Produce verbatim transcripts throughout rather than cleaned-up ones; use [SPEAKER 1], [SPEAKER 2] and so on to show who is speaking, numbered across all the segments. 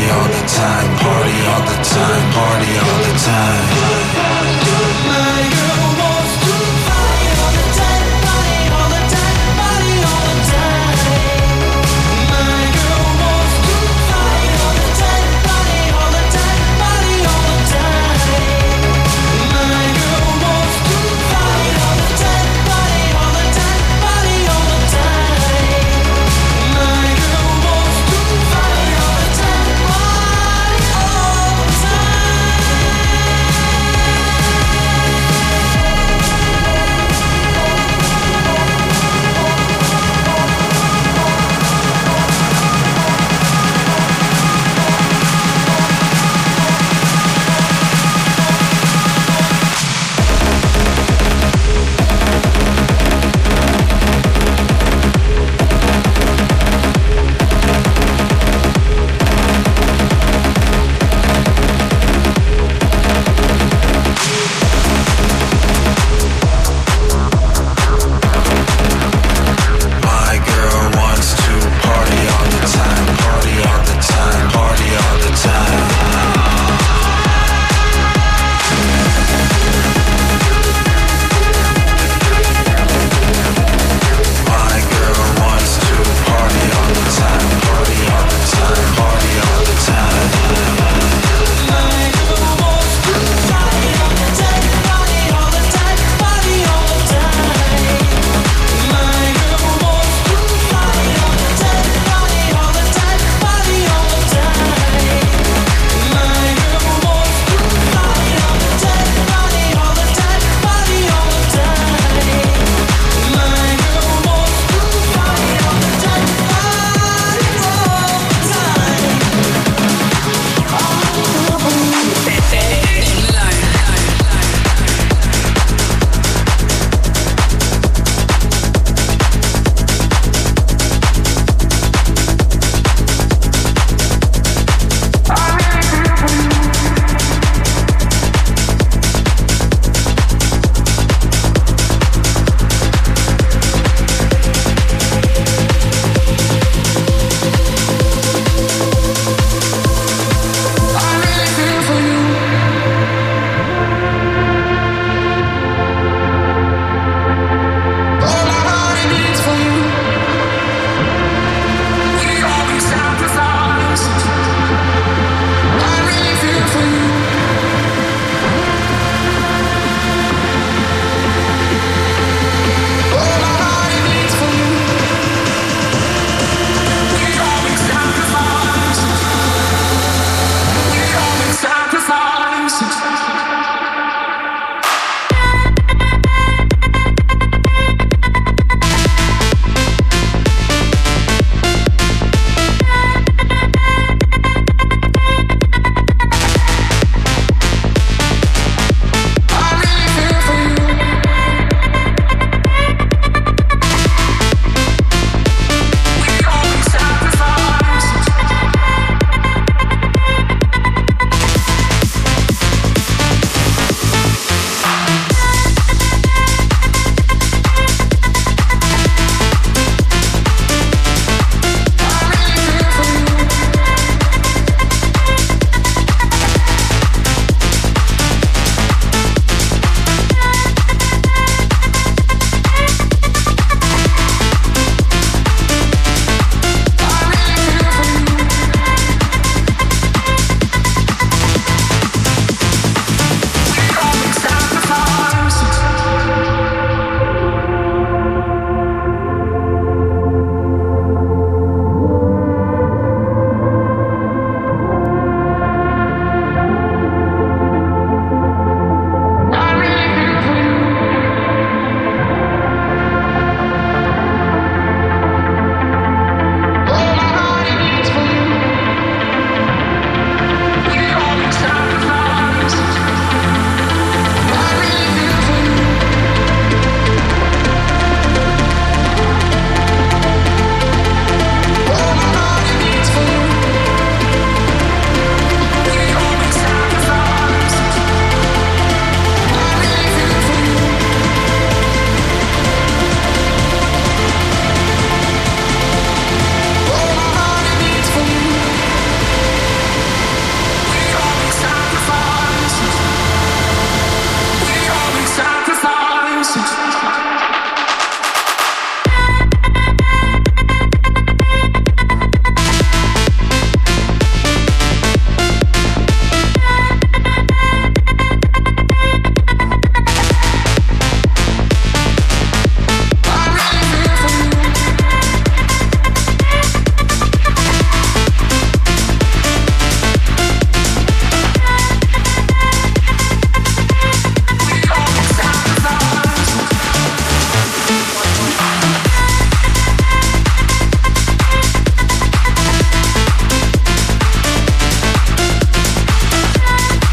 [SPEAKER 1] all the time, party all the time, party all the time. My girl wants to party all the time, party all the time, party all the time. My girl wants to party all the time, party all the time, party all the time. My girl wants to party all the time, party all the time, party all the time. My girl wants to party all the time, party all the time.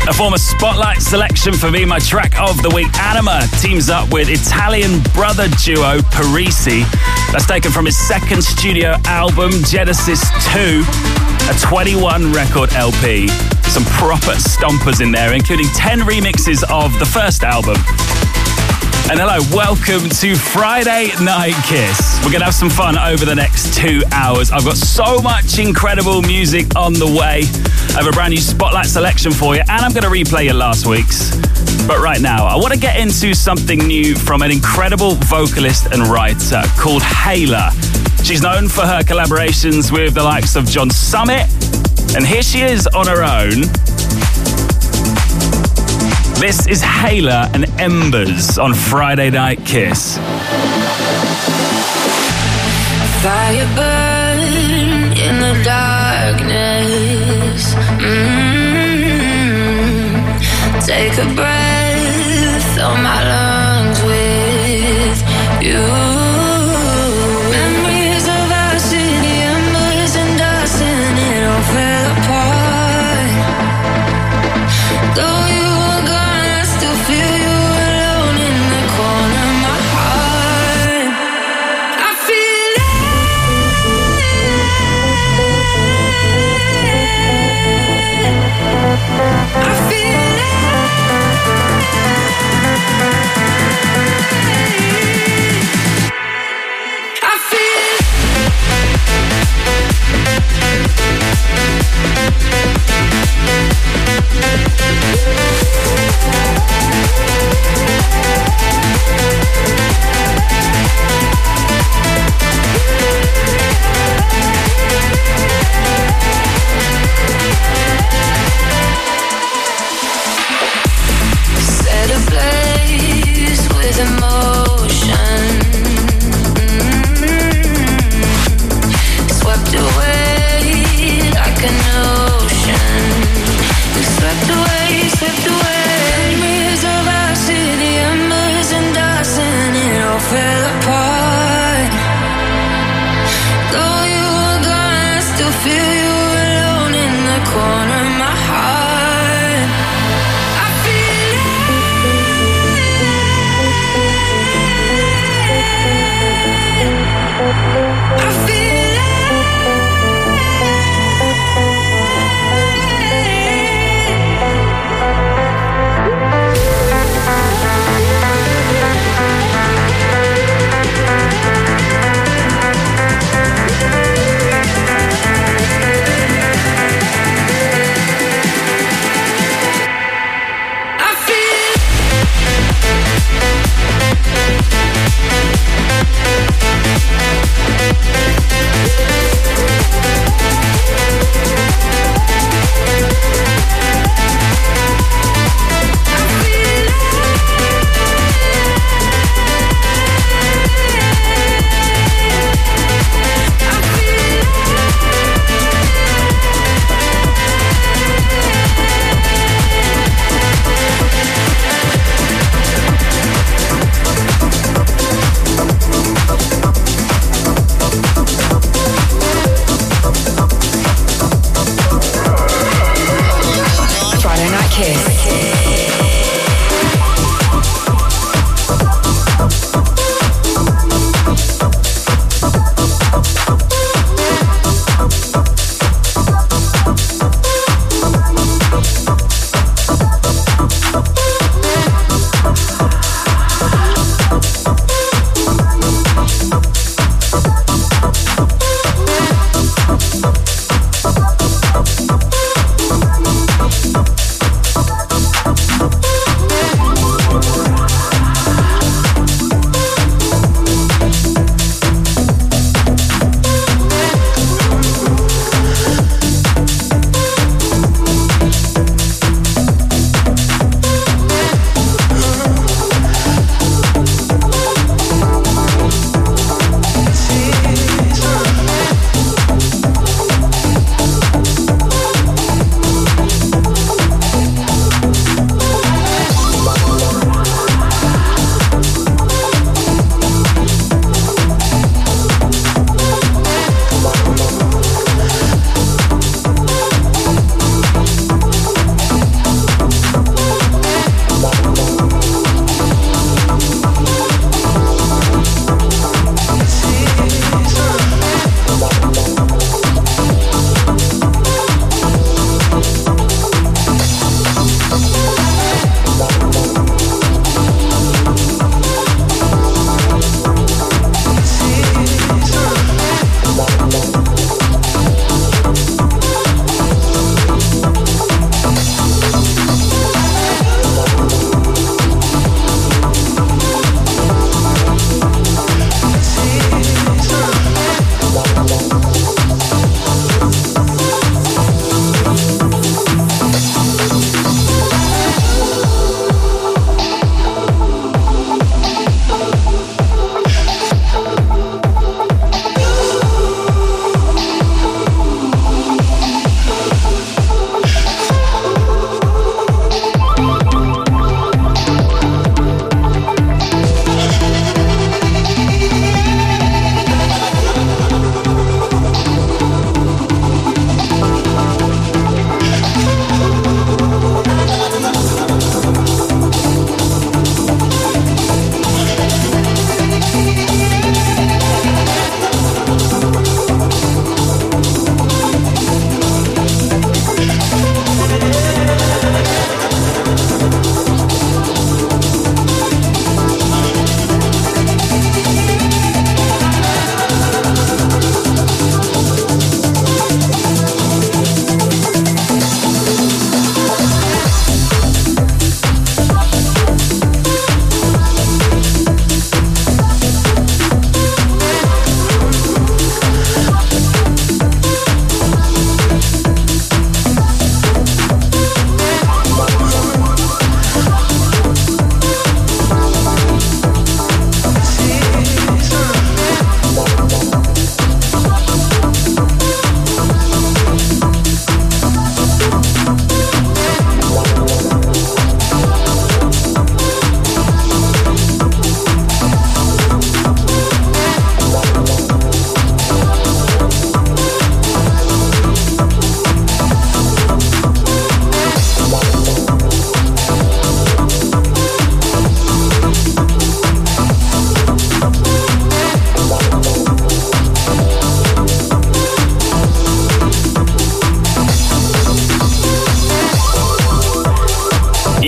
[SPEAKER 2] A former Spotlight selection for me, my track of the week. Anima teams up with Italian brother duo Parisi. That's taken from his second studio album, Genesis two, a twenty-one record L P. Some proper stompers in there, including ten remixes of the first album. And hello, welcome to Friday Night Kiss. We're going to have some fun over the next two hours. I've got so much incredible music on the way. I have a brand new Spotlight selection for you, and I'm going to replay your last week's. But right now, I want to get into something new from an incredible vocalist and writer called Hayla. She's known for her collaborations with the likes of John Summit, and here she is on her own. This is Hayla and Embers on Friday Night Kiss.
[SPEAKER 3] Fire burn in the darkness. Mm-hmm. Take a breath, fill my lungs with you. Memories of our city, embers and dust, and it all fell apart. Though you were gone, I still feel you alone in the corner of my heart. I feel it. I feel it.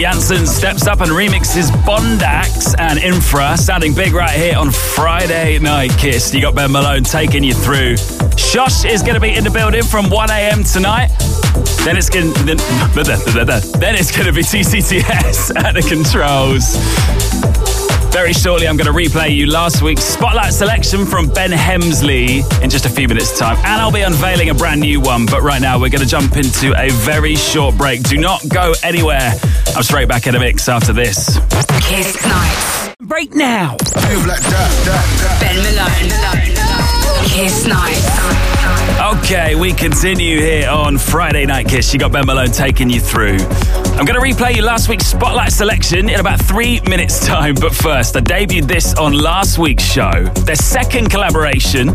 [SPEAKER 2] Janssen steps up and remixes Bondax and Infra, sounding big right here on Friday Night Kiss. You got Ben Malone taking you through. Shosh is going to be in the building from one a.m. tonight. Then it's going then, then it's going to be T C T S at the controls. Very shortly, I'm going to replay you last week's Spotlight selection from Ben Hemsley in just a few minutes' time. And I'll be unveiling a brand new one. But right now, we're going to jump into a very short break. Do not go anywhere. I'm straight back in the mix after this.
[SPEAKER 4] Kiss Night.
[SPEAKER 2] Break now.
[SPEAKER 4] Ben Malone. Kiss Night.
[SPEAKER 2] Okay, we continue here on Friday Night Kiss. You got Ben Malone taking you through. I'm going to replay you last week's Spotlight selection in about three minutes' time. But first, I debuted this on last week's show. Their second collaboration.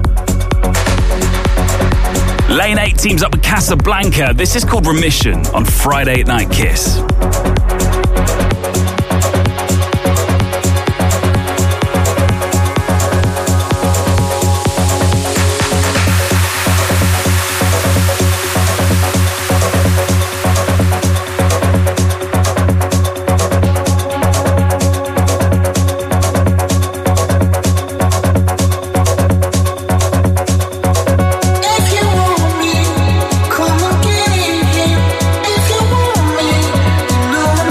[SPEAKER 2] Lane eight teams up with Casablanca. This is called Remission on Friday Night Kiss.
[SPEAKER 1] Come again, if you want me, you know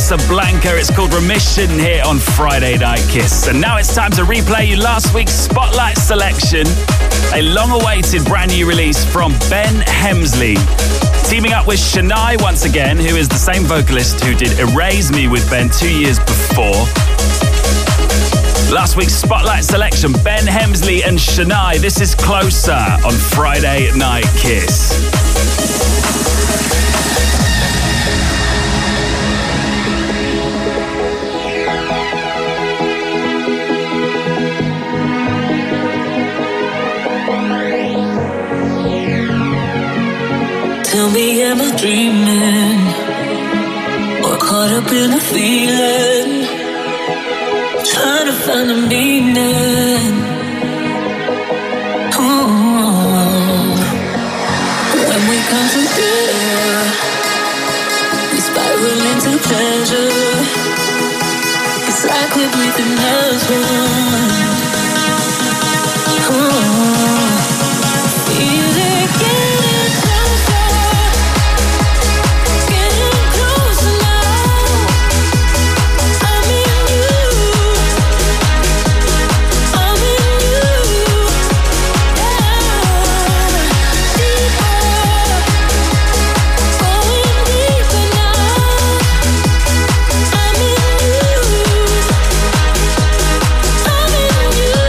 [SPEAKER 2] Casablanca. It's called Remission here on Friday Night Kiss. And now it's time to replay you last week's Spotlight selection. A long-awaited brand new release from Ben Hemsley. Teaming up with Shania once again, who is the same vocalist who did Erase Me with Ben two years before. Last week's Spotlight selection, Ben Hemsley and Shania. This is Closer on Friday Night Kiss.
[SPEAKER 5] Tell me, am I dreaming or caught up in a feeling? Trying to find a meaning. Oh. When we come together, we spiral into pleasure. It's like we're breathing as one. Oh. Feel it getting closer, getting closer now. I'm in you, I'm in you, yeah. Deeper, going deeper now. I'm in you, I'm in you.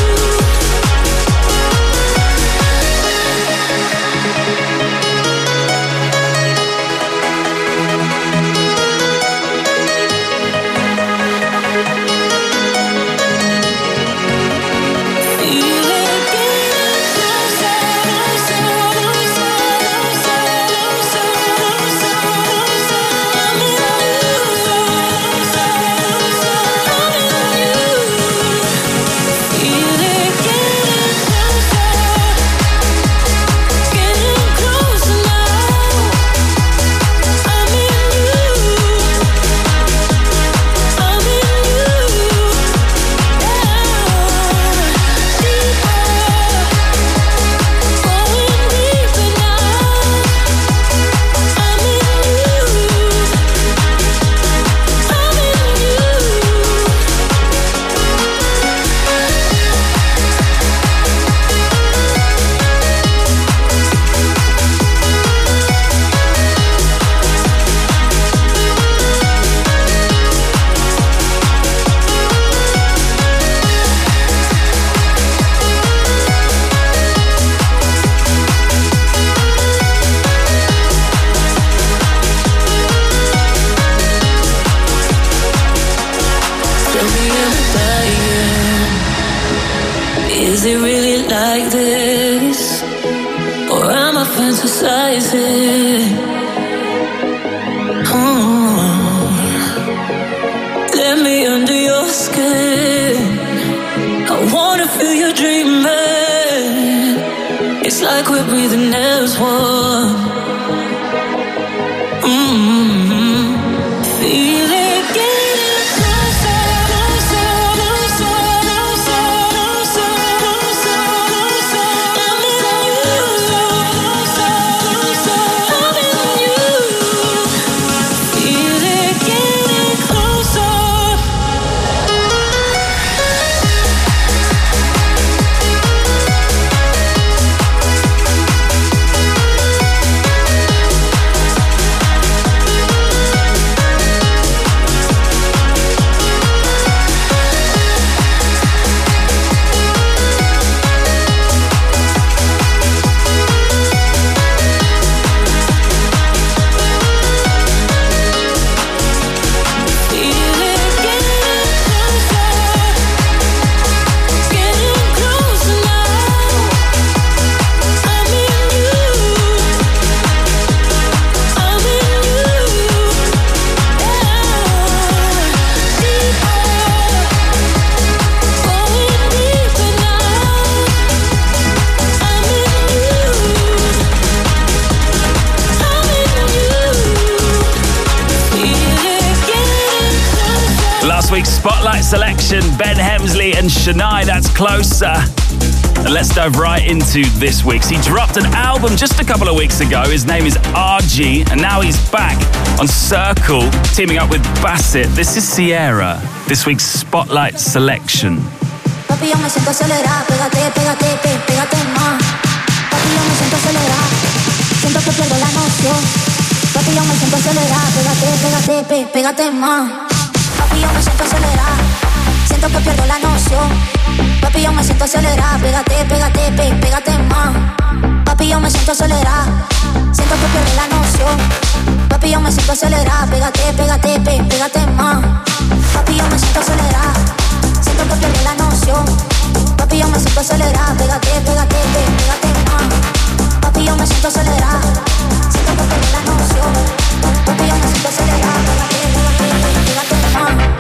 [SPEAKER 5] Is it really like this? Or am I fantasizing? Oh, let me under your skin. I wanna feel you dreaming. It's like we're breathing as one. Mm-hmm. Feel it getting closer, closer, closer, closer, closer, closer, closer. I'm in you, closer, closer, I'm in you. Feel it getting closer.
[SPEAKER 2] Last week's Spotlight selection, Ben Hemsley and Shania, that's Closer. And let's dive right into this week's. He dropped an album just a couple of weeks ago. His name is R G, and now he's back on Circle, teaming up with Bassett. This is Sierra, this week's Spotlight Selection.
[SPEAKER 6] Papi, yo me siento acelerada, pégate, pégate, pe, pégate más. Papi, yo me siento acelerada, siento que pierdo la noción. Papi, yo me siento acelerada, pégate, pégate, pe, pégate más. Papi, yo me siento acelerada, siento que pierdo la noción. Papi, yo me siento acelerada, pégate, pégate, pe, pégate más. Papi, yo me siento acelerada, siento que pierdo la noción. Papi, yo me siento acelerada, pégate, pégate, pe, pégate más. Papi, yo me siento acelerada, siento que pierdo la noción. Papi, yo me siento acelerada, pégate, pégate, pe, pégate más. Papi, yo me siento acelerada, siento que pierdo la noción. Papi, yo me siento acelerada, pégate, pégate, pe, pégate más.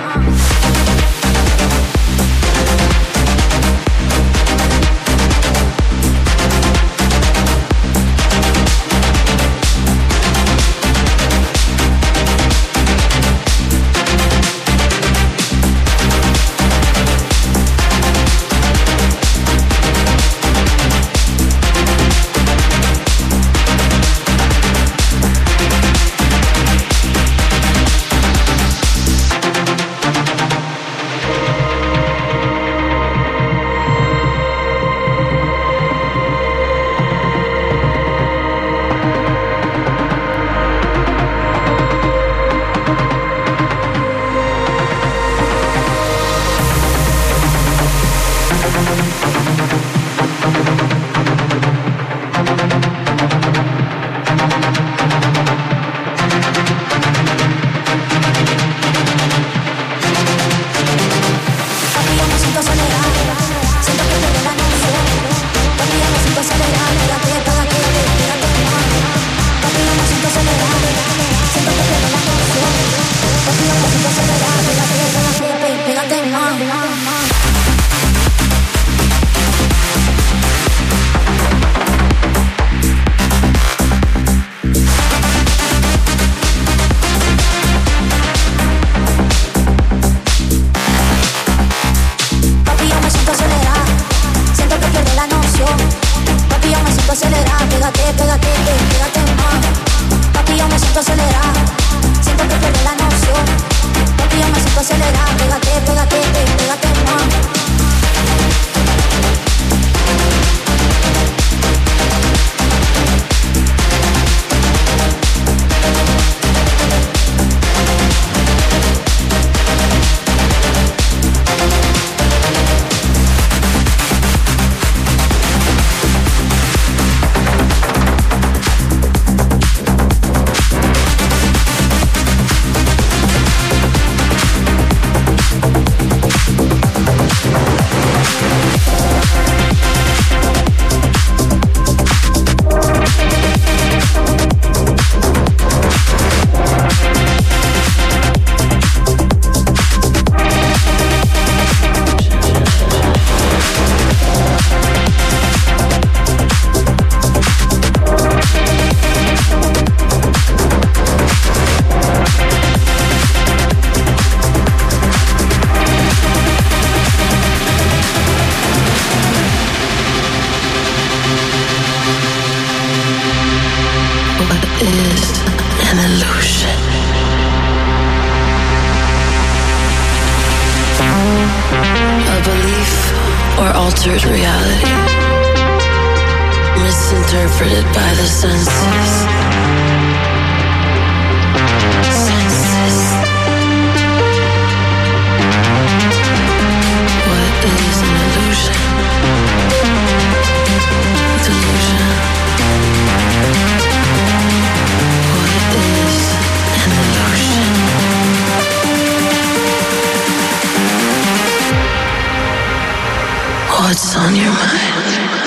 [SPEAKER 5] What's on your mind?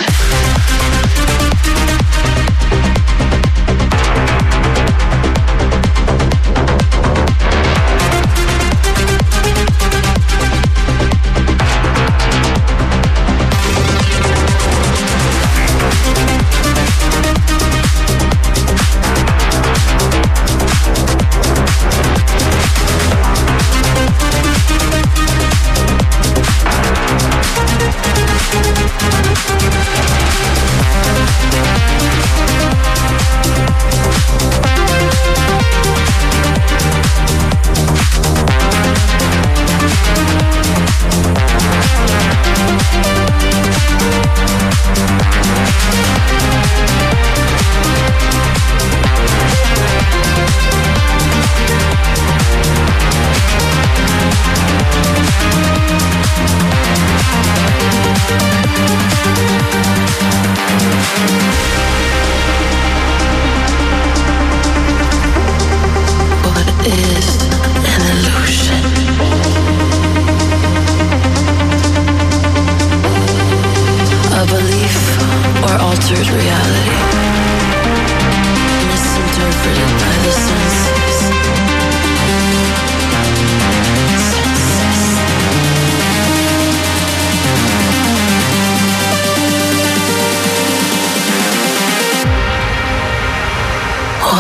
[SPEAKER 6] We'll be right back.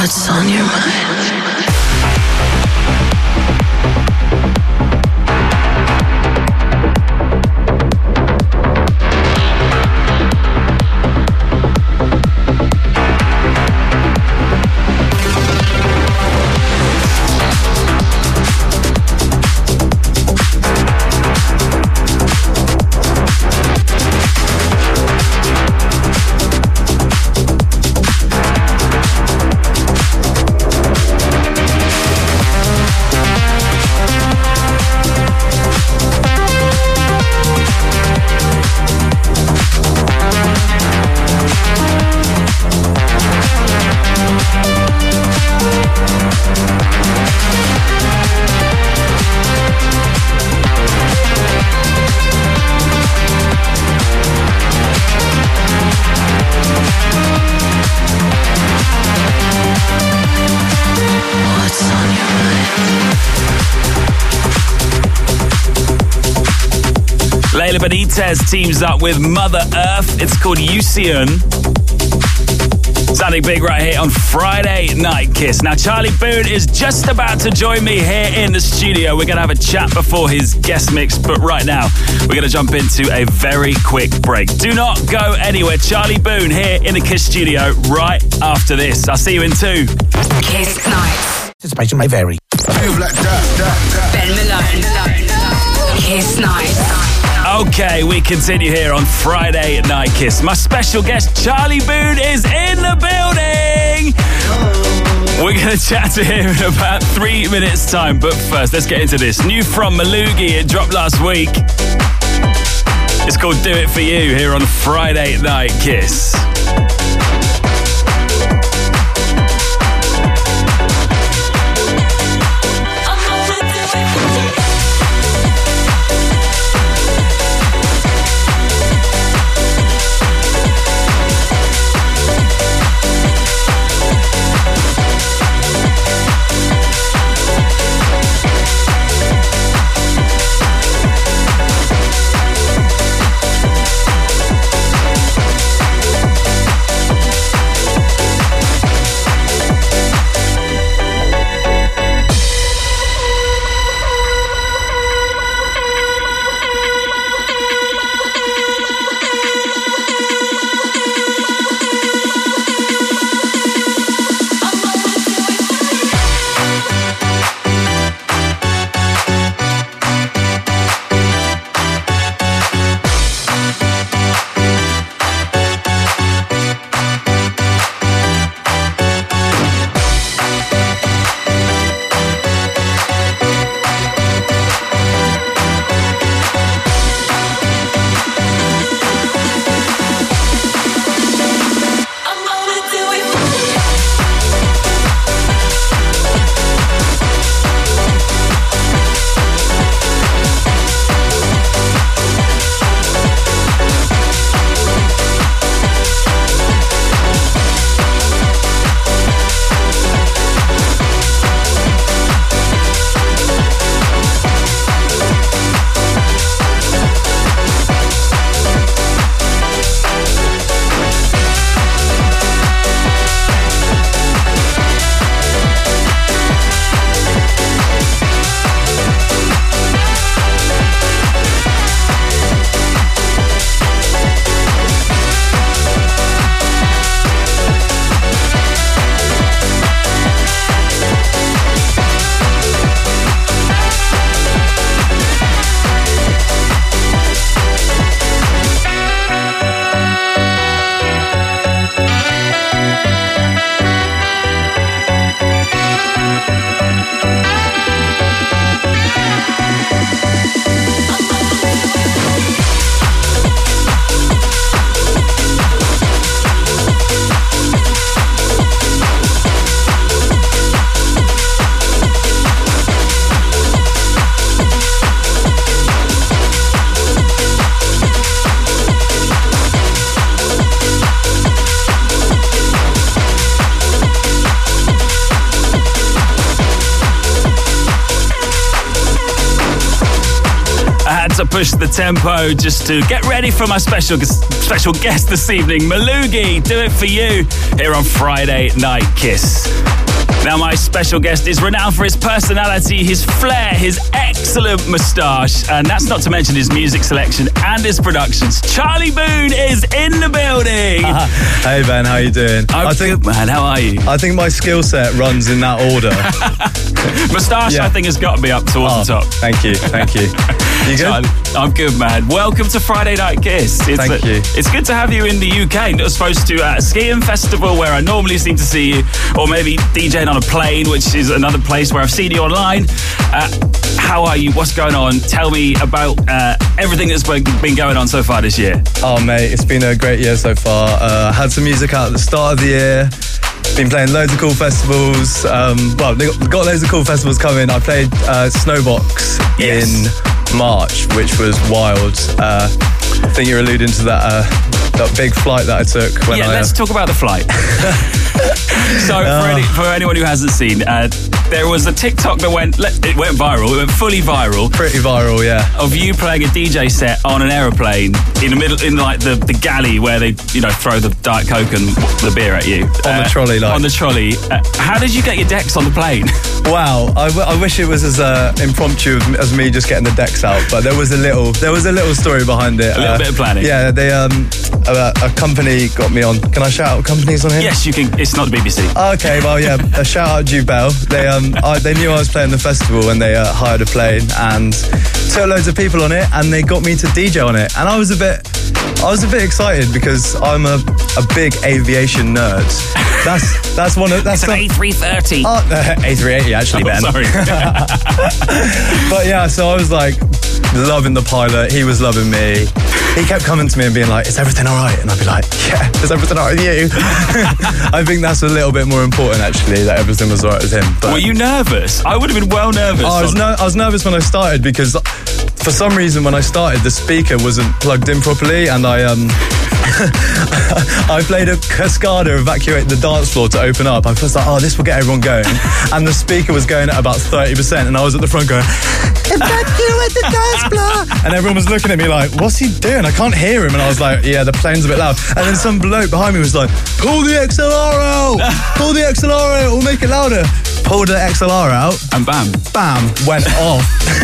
[SPEAKER 5] What's on your mind?
[SPEAKER 2] Leila Benitez teams up with Mother Earth. It's called Yusion. Sounding big right here on Friday Night Kiss. Now, Charlie Boone is just about to join me here in the studio. We're going to have a chat before his guest mix, but right now, we're going to jump into a very quick break. Do not go anywhere. Charlie Boone here in the Kiss studio right after this. I'll see you in two.
[SPEAKER 4] Kiss Nights.
[SPEAKER 7] Anticipation may vary.
[SPEAKER 4] Ben Malone. Kiss Nights.
[SPEAKER 2] Okay, we continue here on Friday Night Kiss. My special guest, Charlie Boone, is in the building. We're going to chat to him in about three minutes' time. But first, let's get into this. New from Malugi, it dropped last week. It's called Do It For You here on Friday Night Kiss. had to push the tempo just to get ready for my special special guest this evening, Malugi. Do It For You here on Friday Night Kiss. Now, my special guest is renowned for his personality, his flair, his excellent moustache, and that's not to mention his music selection and his productions. Charlie Boone is in the building.
[SPEAKER 7] Uh, hey Ben, how you doing?
[SPEAKER 2] I'm
[SPEAKER 7] I think,
[SPEAKER 2] good, man. How are you?
[SPEAKER 7] I think my skill set runs in that order.
[SPEAKER 2] Moustache,
[SPEAKER 7] Yeah.
[SPEAKER 2] I think, has got to be up towards
[SPEAKER 7] Oh,
[SPEAKER 2] the top.
[SPEAKER 7] Thank you, thank you. You good?
[SPEAKER 2] Charlie, I'm good, man. Welcome to Friday Night Kiss. It's
[SPEAKER 7] Thank
[SPEAKER 2] a-
[SPEAKER 7] you.
[SPEAKER 2] It's good to have you in the U K. Not supposed to uh, a skiing festival where I normally seem to see you, or maybe DJing on a plane, which is another place where I've seen you online. Uh, how are you? What's going on? Tell me about uh, everything that's been been going on so far this year.
[SPEAKER 7] Oh mate, it's been a great year so far. Uh, had some music out at the start of the year. Been playing loads of cool festivals. Um, well, they got, got loads of cool festivals coming. I played uh, Snowbox
[SPEAKER 2] Yes.
[SPEAKER 7] in March, which was wild. Uh, I think you're alluding to that uh, that big flight that I took when
[SPEAKER 2] yeah,
[SPEAKER 7] I.
[SPEAKER 2] let's talk about the flight. So, for, any, for anyone who hasn't seen, uh, there was a TikTok that went it went viral. It went fully viral.
[SPEAKER 7] Pretty viral, yeah.
[SPEAKER 2] Of you playing a D J set on an aeroplane in the middle, in like the, the galley where they, you know, throw the Diet Coke and the beer at you.
[SPEAKER 7] On the trolley, like.
[SPEAKER 2] On the trolley. Uh, how did you get your decks on the plane?
[SPEAKER 7] Wow, I, w- I wish it was as uh, impromptu as me just getting the decks out, but there was a little there was a little story behind it.
[SPEAKER 2] A little bit of planning.
[SPEAKER 7] Yeah, they um a, a company got me on. Can I shout out companies on here?
[SPEAKER 2] Yes, you can. It's not the B B C.
[SPEAKER 7] Okay, well, yeah, a shout out to Bell. They um, I, they knew I was playing the festival and they uh, hired a plane and took loads of people on it and they got me to D J on it. And I was a bit, I was a bit excited because I'm a, a big aviation nerd. That's that's one of that's
[SPEAKER 2] It's an A three thirty.
[SPEAKER 7] Oh, uh, A three eighty actually, Ben.
[SPEAKER 2] Oh, sorry.
[SPEAKER 7] But yeah, so I was like loving the pilot. He was loving me. He kept coming to me and being like, "Is everything all right?" And I'd be like, "Yeah, is everything all right with you?" I think that's a little bit more important actually, that everything was all right with him. But
[SPEAKER 2] Were you nervous? I would have been well nervous.
[SPEAKER 7] I was,
[SPEAKER 2] on-
[SPEAKER 7] ner- I was nervous when I started because for some reason when I started the speaker wasn't plugged in properly and I um I played a Cascada Evacuate the Dance Floor to open up. I was like, oh, this will get everyone going. And the speaker was going at about thirty percent and I was at the front going, Evacuate the Dance Floor! And everyone was looking at me like, what's he doing? I can't hear him. And I was like, yeah, the plane's a bit loud. And then some bloke behind me was like, pull the X L R out! Pull the X L R out, we'll make it louder. Pulled the X L R out.
[SPEAKER 2] and bam.
[SPEAKER 7] Bam, went off.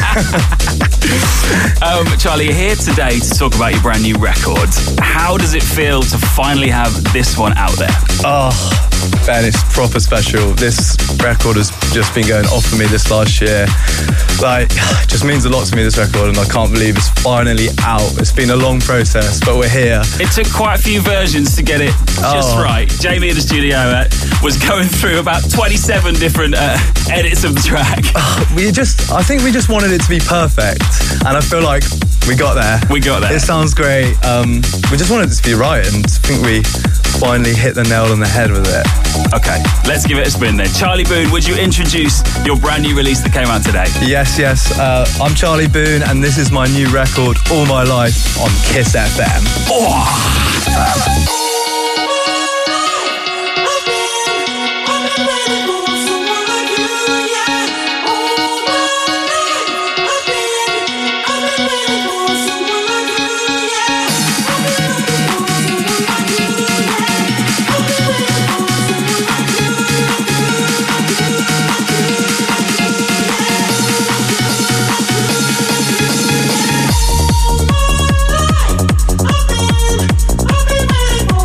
[SPEAKER 2] Um, Charlie, you're here today to talk about your brand new record. How does it feel to finally have this one out there?
[SPEAKER 7] Oh, Ben, it's proper special. This record has just been going off for me this last year. Like, it just means a lot to me, this record, and I can't believe it's finally out. It's been a long process, but we're here.
[SPEAKER 2] It took quite a few versions to get it just
[SPEAKER 7] Oh.
[SPEAKER 2] right. Jamie in the studio uh, was going through about twenty-seven different uh, edits of the track.
[SPEAKER 7] We just, I think we just wanted it to be perfect, and I feel like we got there.
[SPEAKER 2] We got there.
[SPEAKER 7] It sounds great. Um, we just wanted it to be right, and I think we finally hit the nail on the head with it.
[SPEAKER 2] Okay, let's give it a spin then. Charlie Boone, would you introduce your brand new release that came out today?
[SPEAKER 7] Yes, yes. Uh, I'm Charlie Boone, and this is my new record, All My Life, on Kiss F M.
[SPEAKER 2] Oh!
[SPEAKER 1] I've been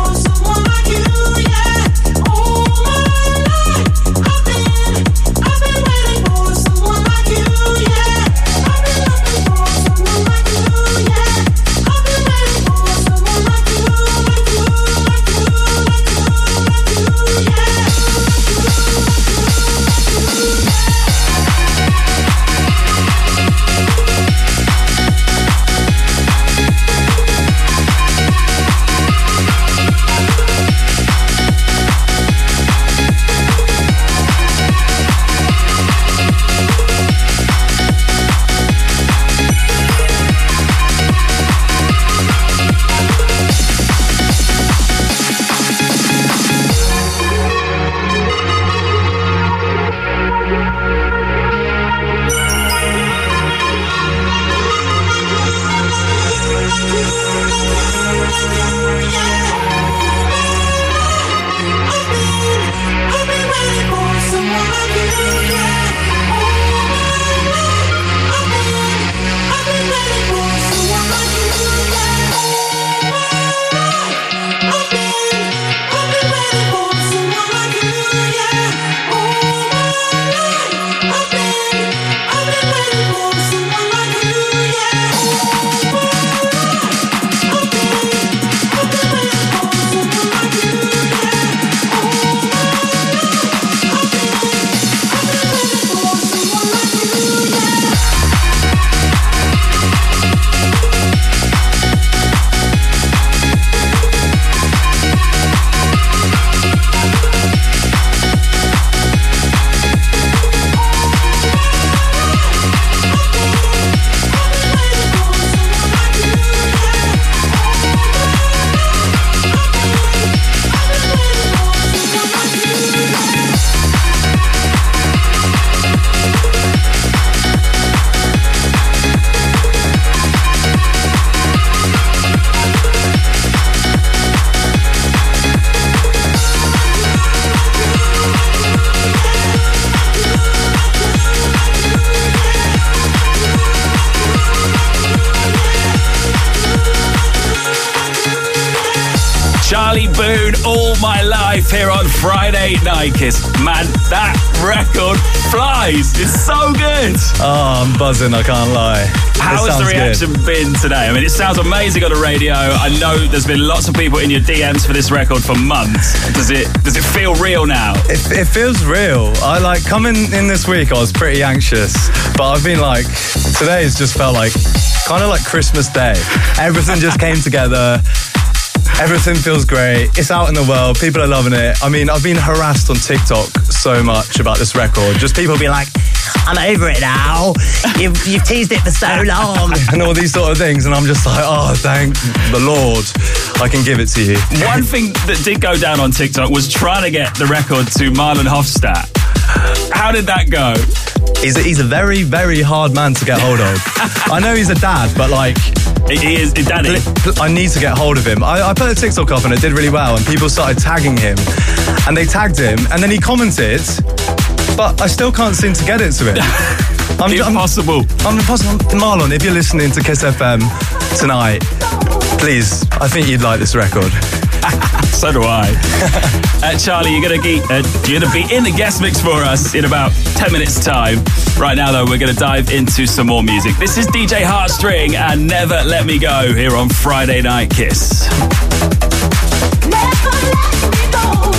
[SPEAKER 2] My Life here on Friday Night Kiss. Man, that record flies. It's so good.
[SPEAKER 7] Oh, I'm buzzing, I can't lie.
[SPEAKER 2] How has the reaction good. been today? I mean, it sounds amazing on the radio. I know there's been lots of people in your D Ms for this record for months. Does it does it feel real now?
[SPEAKER 7] It, it feels real. I like coming in this week, I was pretty anxious, but I've been like, today has just felt like kind of like Christmas Day. Everything just came together. Everything feels great. It's out in the world. People are loving it. I mean, I've been harassed on TikTok so much about this record. Just people being like, I'm over it now. You've, you've teased it for so long. And all these sort of things. And I'm just like, oh, thank the Lord. I can give it to you.
[SPEAKER 2] One thing that did go down on TikTok was trying to get the record to Marlon Hofstadt. How did that go?
[SPEAKER 7] He's a, he's a very, very hard man to get hold of. I know he's a dad, but like...
[SPEAKER 2] He is a daddy.
[SPEAKER 7] I need to get hold of him. I, I put a TikTok up and it did really well, and people started tagging him. And they tagged him, and then he commented, but I still can't seem to get it to him. I'm,
[SPEAKER 2] impossible.
[SPEAKER 7] I'm, I'm impossible. Marlon, if you're listening to Kiss F M tonight, please, I think you'd like this record.
[SPEAKER 2] So do I. uh, Charlie, you're going to uh, you're gonna be in the guest mix for us in about ten minutes' time. Right now, though, we're going to dive into some more music. This is D J Heartstring and Never Let Me Go here on Friday Night Kiss.
[SPEAKER 1] Never let me go.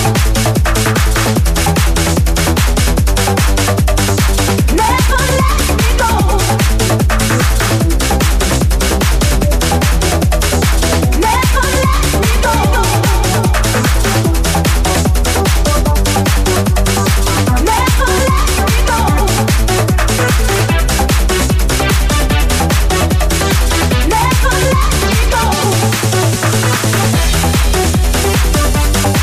[SPEAKER 1] Never let me go. Never let me go. Never let me go. Never let me go.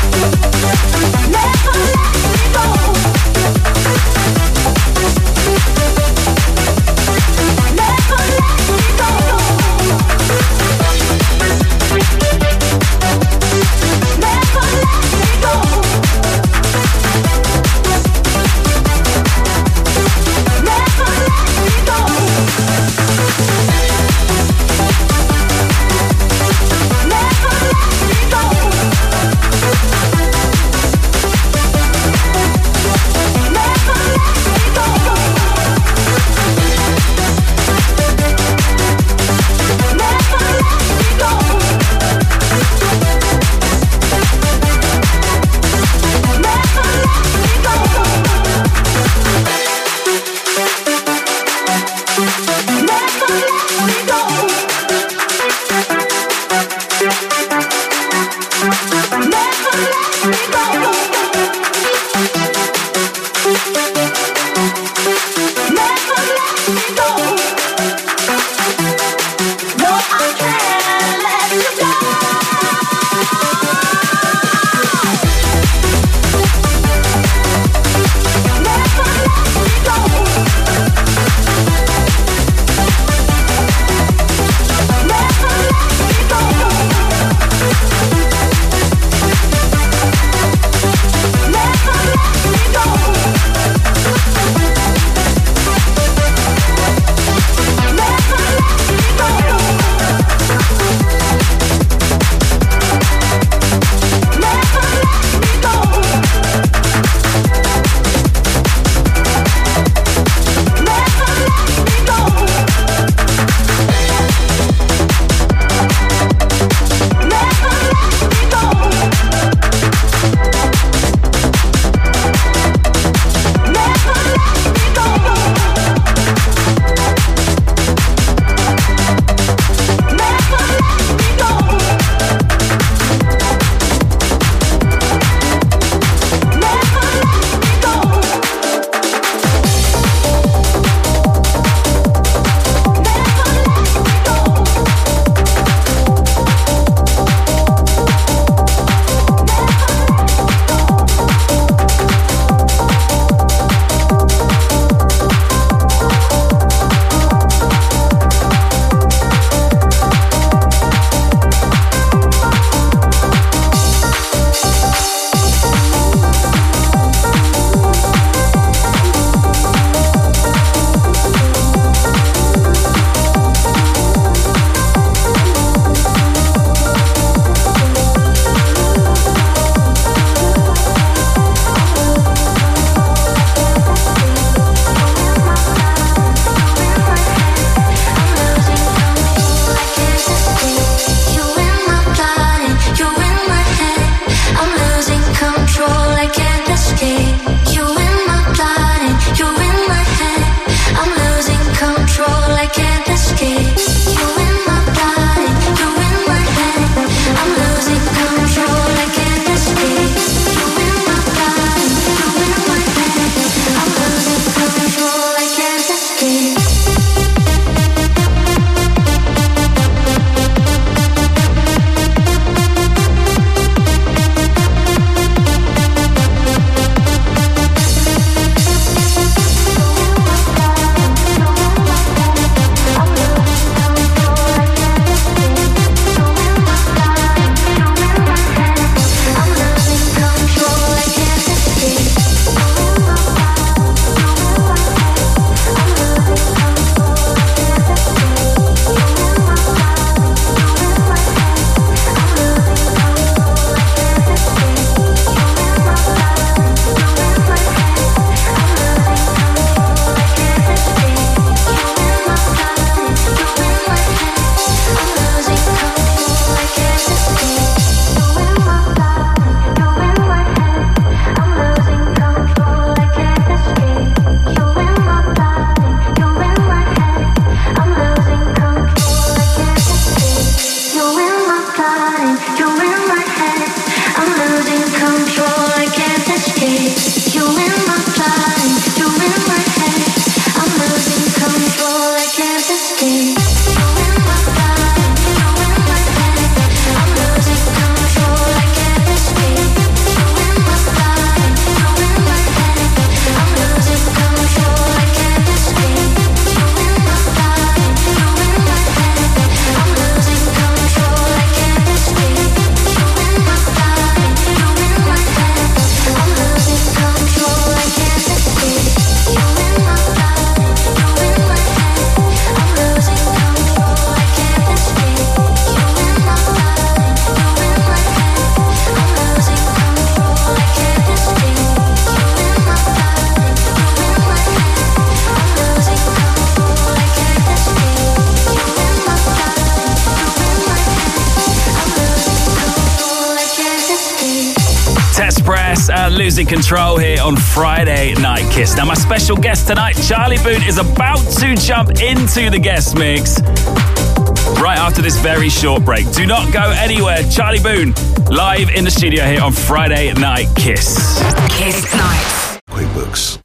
[SPEAKER 2] Kiss and Losing Control here on Friday Night Kiss. Now, my special guest tonight, Charlie Boone, is about to jump into the guest mix right after this very short break. Do not go anywhere. Charlie Boone, live in the studio here on Friday Night Kiss.
[SPEAKER 4] Kiss Night.
[SPEAKER 8] QuickBooks.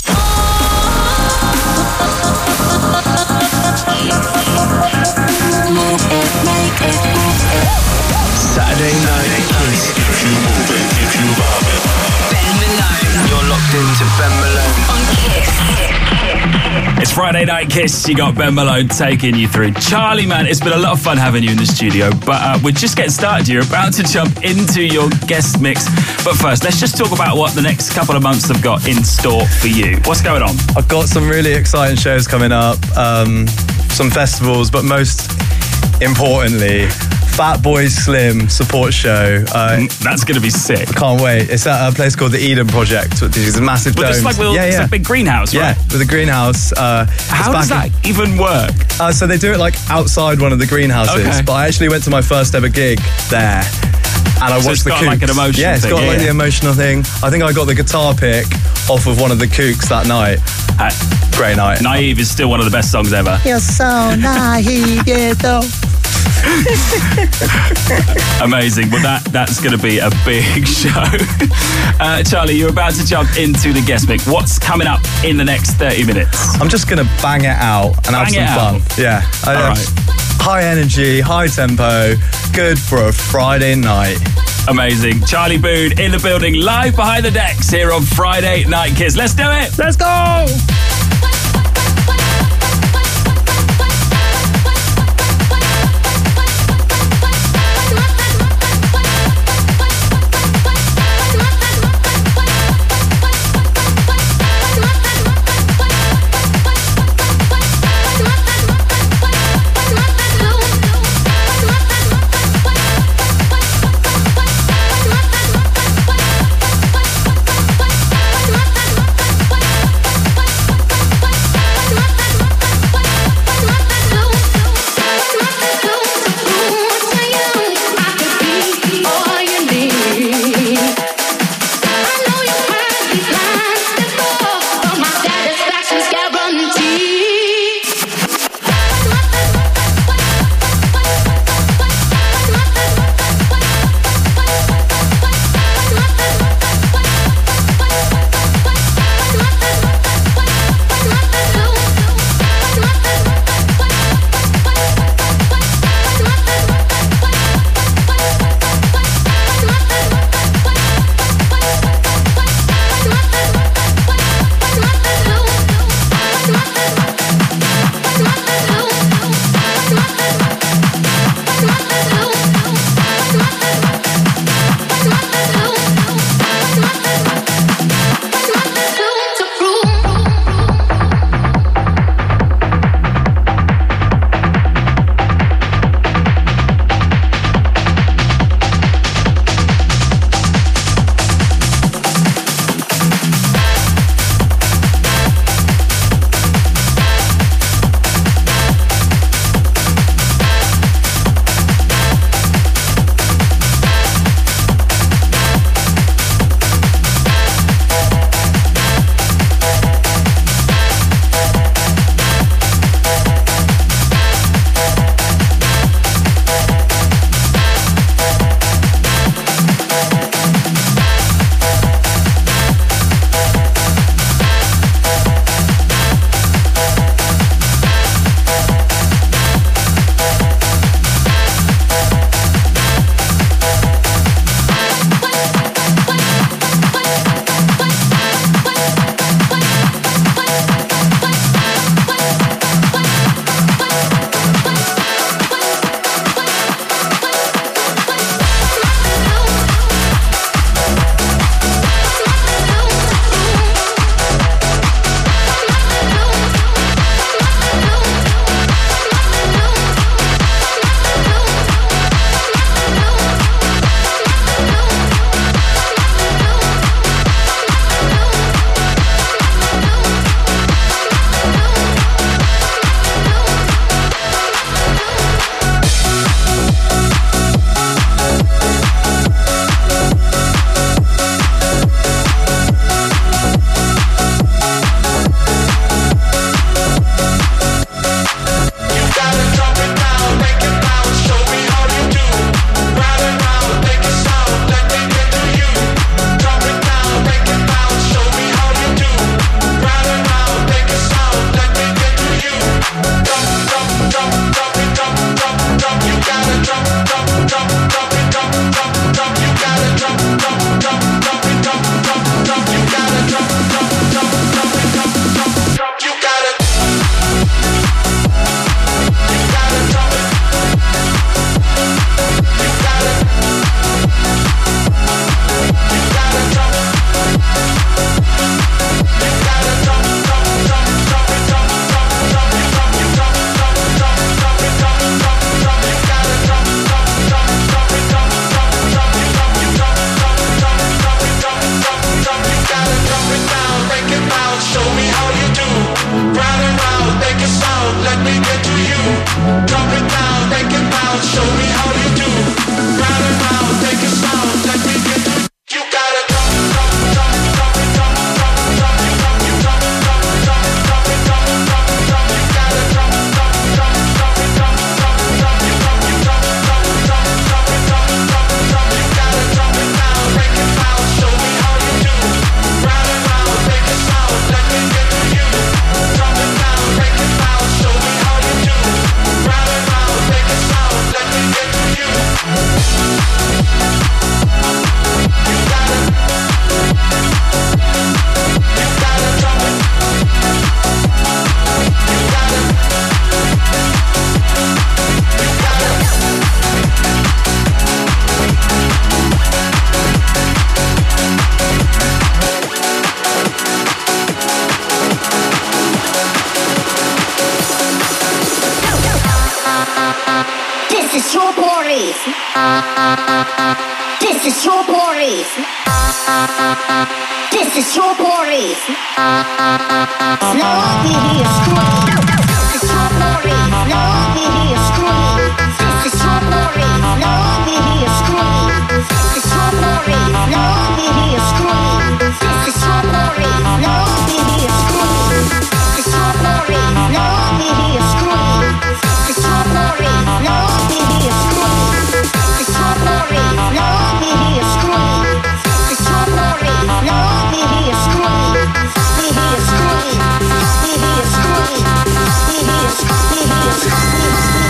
[SPEAKER 9] Saturday Night Kiss.
[SPEAKER 8] If you move it, if you vibe it.
[SPEAKER 4] Ben Malone.
[SPEAKER 9] You're locked into Ben Malone.
[SPEAKER 4] On Kiss.
[SPEAKER 2] It's Friday Night Kiss. You got Ben Malone taking you through. Charlie, man, it's been a lot of fun having you in the studio, but uh, we're just getting started. You're about to jump into your guest mix. But first, let's just talk about what the next couple of months have got in store for you. What's going on?
[SPEAKER 7] I've got some really exciting shows coming up, um, some festivals, but most importantly, Fatboy Slim support show. Uh,
[SPEAKER 2] That's going to be sick.
[SPEAKER 7] Can't wait. It's at a place called the Eden Project, which is a massive
[SPEAKER 2] But
[SPEAKER 7] dome.
[SPEAKER 2] it's like, little,
[SPEAKER 7] yeah,
[SPEAKER 2] it's
[SPEAKER 7] yeah.
[SPEAKER 2] a big greenhouse,
[SPEAKER 7] Yeah,
[SPEAKER 2] right?
[SPEAKER 7] with a greenhouse. Uh,
[SPEAKER 2] How
[SPEAKER 7] it's
[SPEAKER 2] does
[SPEAKER 7] back
[SPEAKER 2] that
[SPEAKER 7] in-
[SPEAKER 2] even work?
[SPEAKER 7] Uh, so they do it like outside one of the greenhouses.
[SPEAKER 2] Okay.
[SPEAKER 7] But I actually went to my first ever gig there, and I
[SPEAKER 2] So
[SPEAKER 7] watched
[SPEAKER 2] it's
[SPEAKER 7] the
[SPEAKER 2] got
[SPEAKER 7] Kooks.
[SPEAKER 2] like an emotional
[SPEAKER 7] Yeah, it's
[SPEAKER 2] thing,
[SPEAKER 7] got
[SPEAKER 2] yeah,
[SPEAKER 7] like
[SPEAKER 2] yeah.
[SPEAKER 7] the emotional thing. I think I got the guitar pick off of one of the Kooks that night.
[SPEAKER 2] Uh,
[SPEAKER 7] Great night.
[SPEAKER 2] Naive is still one of the best songs ever.
[SPEAKER 7] You're so naive, yeah, though.
[SPEAKER 2] Amazing. Well, that that's going to be a big show. Uh, Charlie, you're about to jump into the guest mix. What's coming up in the next thirty minutes?
[SPEAKER 7] I'm just gonna bang it out and have
[SPEAKER 2] Bang
[SPEAKER 7] some
[SPEAKER 2] it
[SPEAKER 7] fun.
[SPEAKER 2] out.
[SPEAKER 7] Yeah. I,
[SPEAKER 2] All
[SPEAKER 7] uh,
[SPEAKER 2] right.
[SPEAKER 7] High energy, high tempo, good for a Friday night.
[SPEAKER 2] Amazing. Charlie Boone in the building, live behind the decks here on Friday Night Kiss. Let's do it. Let's go.
[SPEAKER 6] This is your party. This is your party. This is your party. Now I'll be here screaming. This is your party. Now I'll be here screaming. This is your party. Now I'll be here screaming. This is your party. Now I'll be here screaming. This is your party. Now I'll be here screaming. This is your party. Now I'll be here screaming. This is your party. Now I'll be here screaming. This is your party. Now I'll be here screaming. This is your party. Now I'll be here screaming. Be here screaming. Be here screaming. Be here screaming. Be here screaming.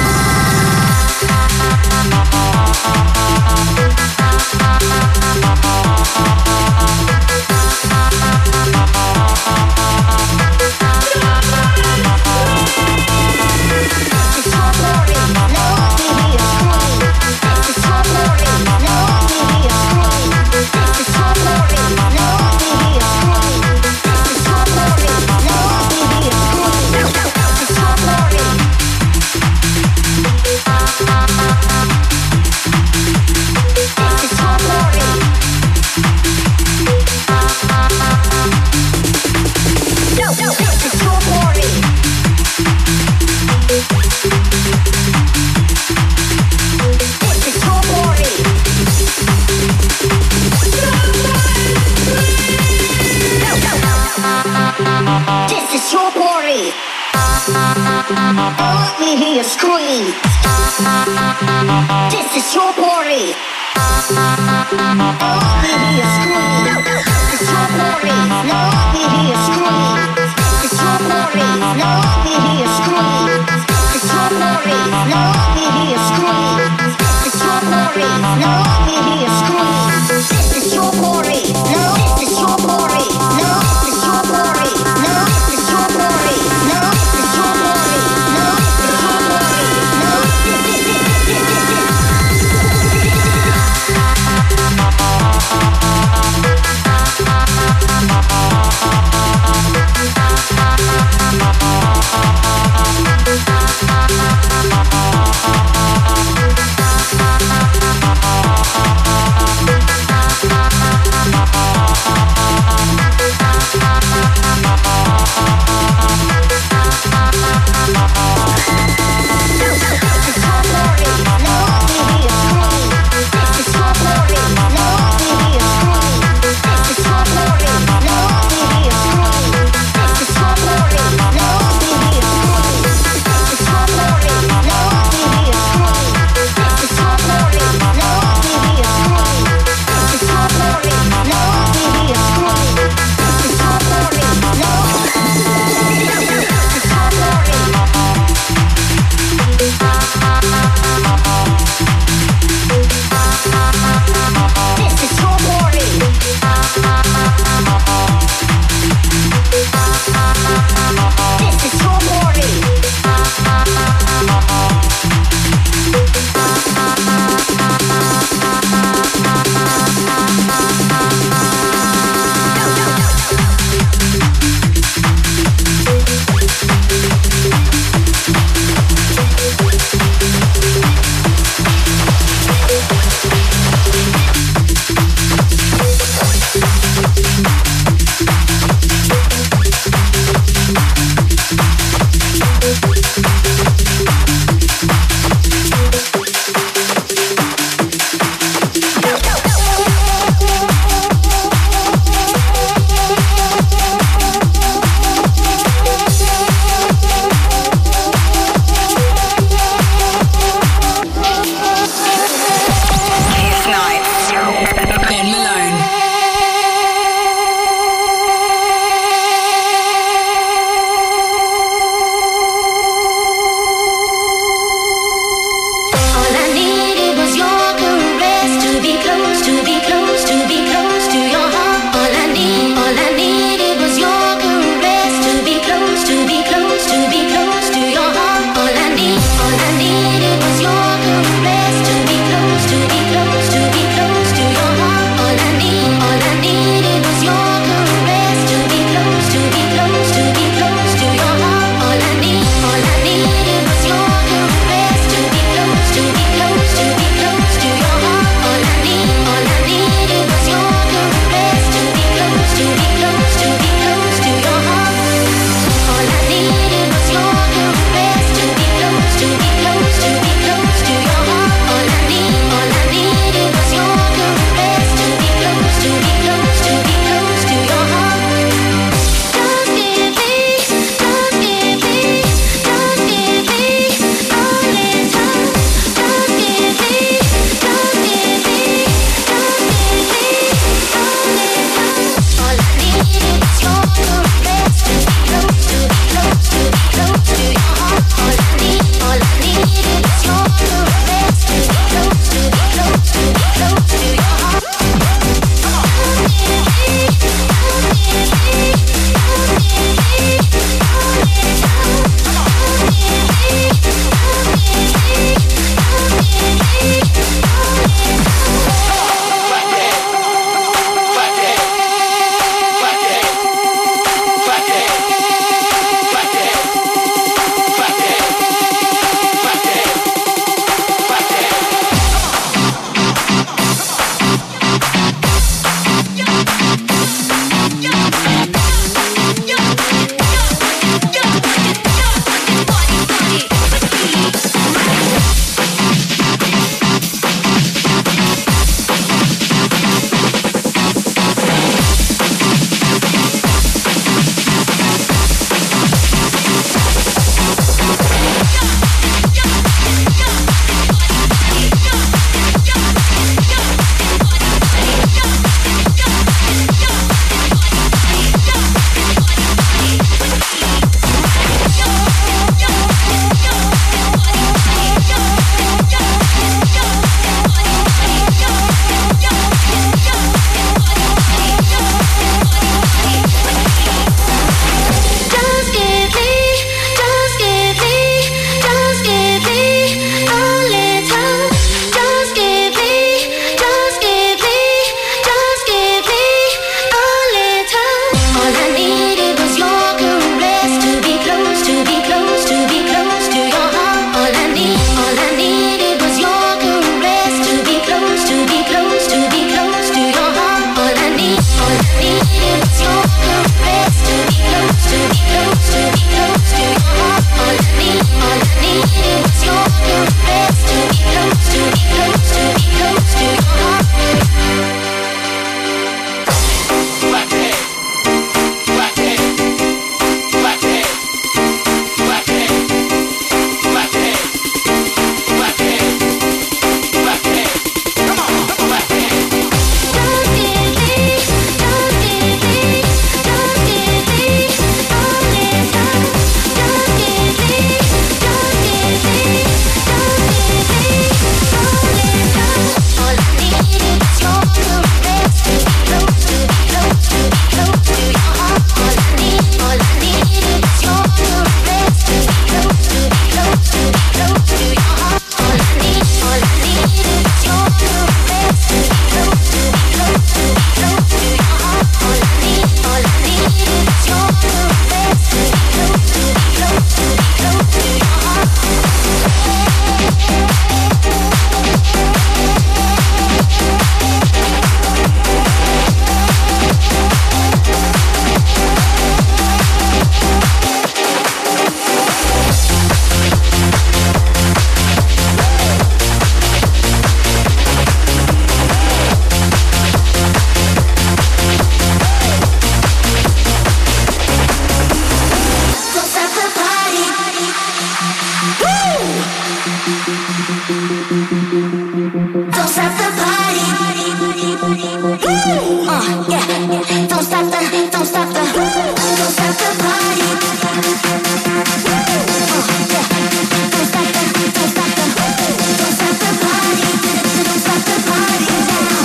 [SPEAKER 6] Uh, yeah. Don't stop the, don't stop the, don't stop the party. Uh, yeah. Don't stop the, don't stop the, don't stop the party. Don't stop the party now.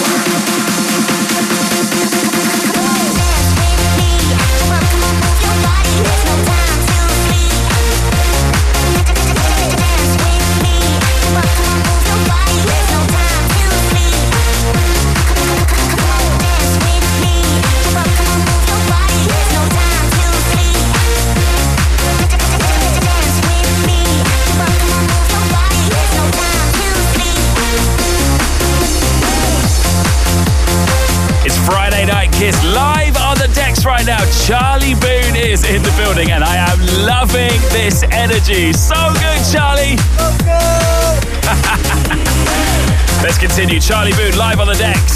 [SPEAKER 6] Dance with me. Come on, come on, move your body. There's no time to sleep. Dance with me. Come on, come on, move your body. There's no time to sleep. Come on, dance with me. Come on, come on, move your body. There's no time to sleep. Dance with me. Come on, come on, move your body. There's no time to sleep.
[SPEAKER 2] It's Friday Night Kiss live on the decks right now. Charlie Boone is in the building and I am loving this energy. So good, Charlie. Let's continue. Charlie Boone live on the decks.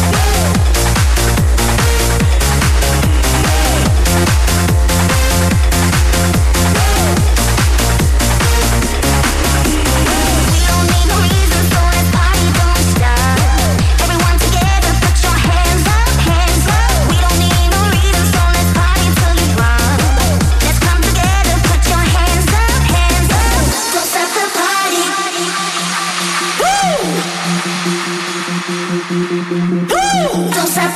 [SPEAKER 6] We don't need no reason, so let's party, don't stop. Everyone together, put your hands up, hands up. We don't need no reason, so let's party till you drop. Let's come together, put your hands up, hands up. Don't stop the party. Woo! Woo! Don't stop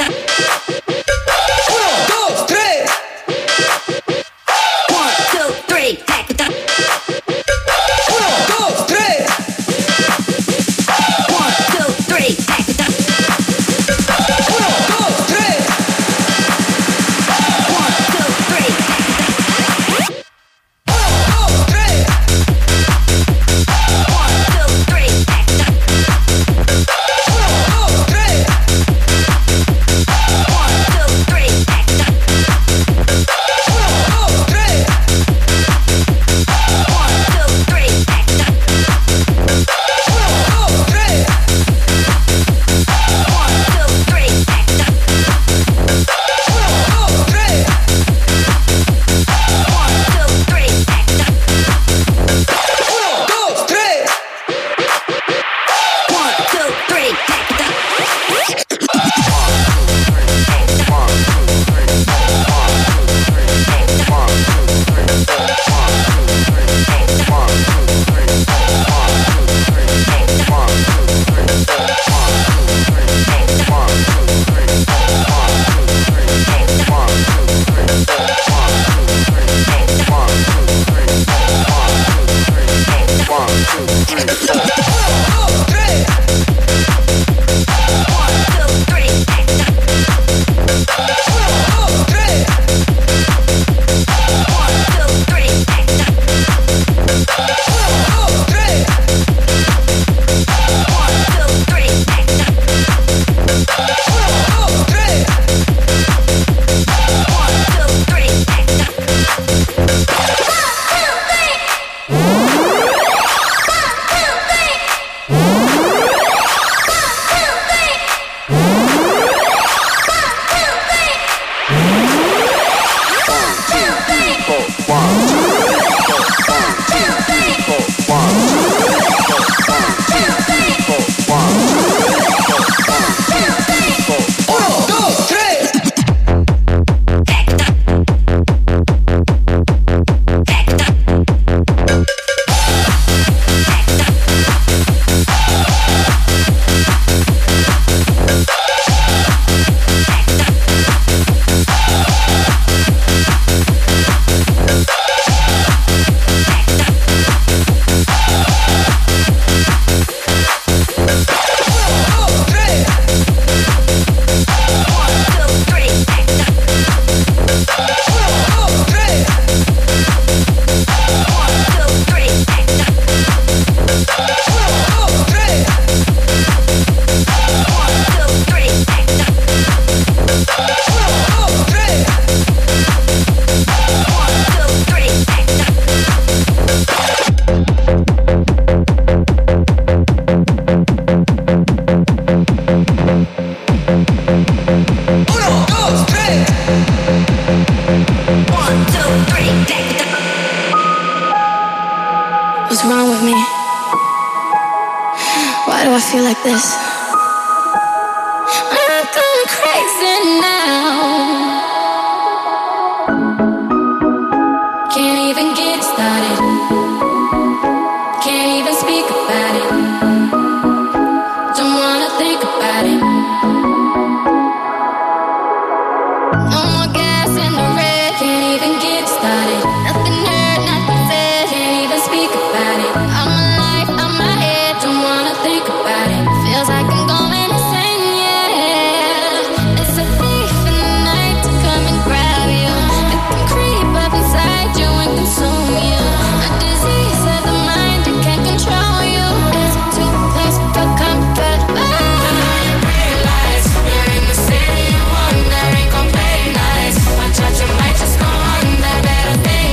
[SPEAKER 3] Watch out, you might just go under. Better think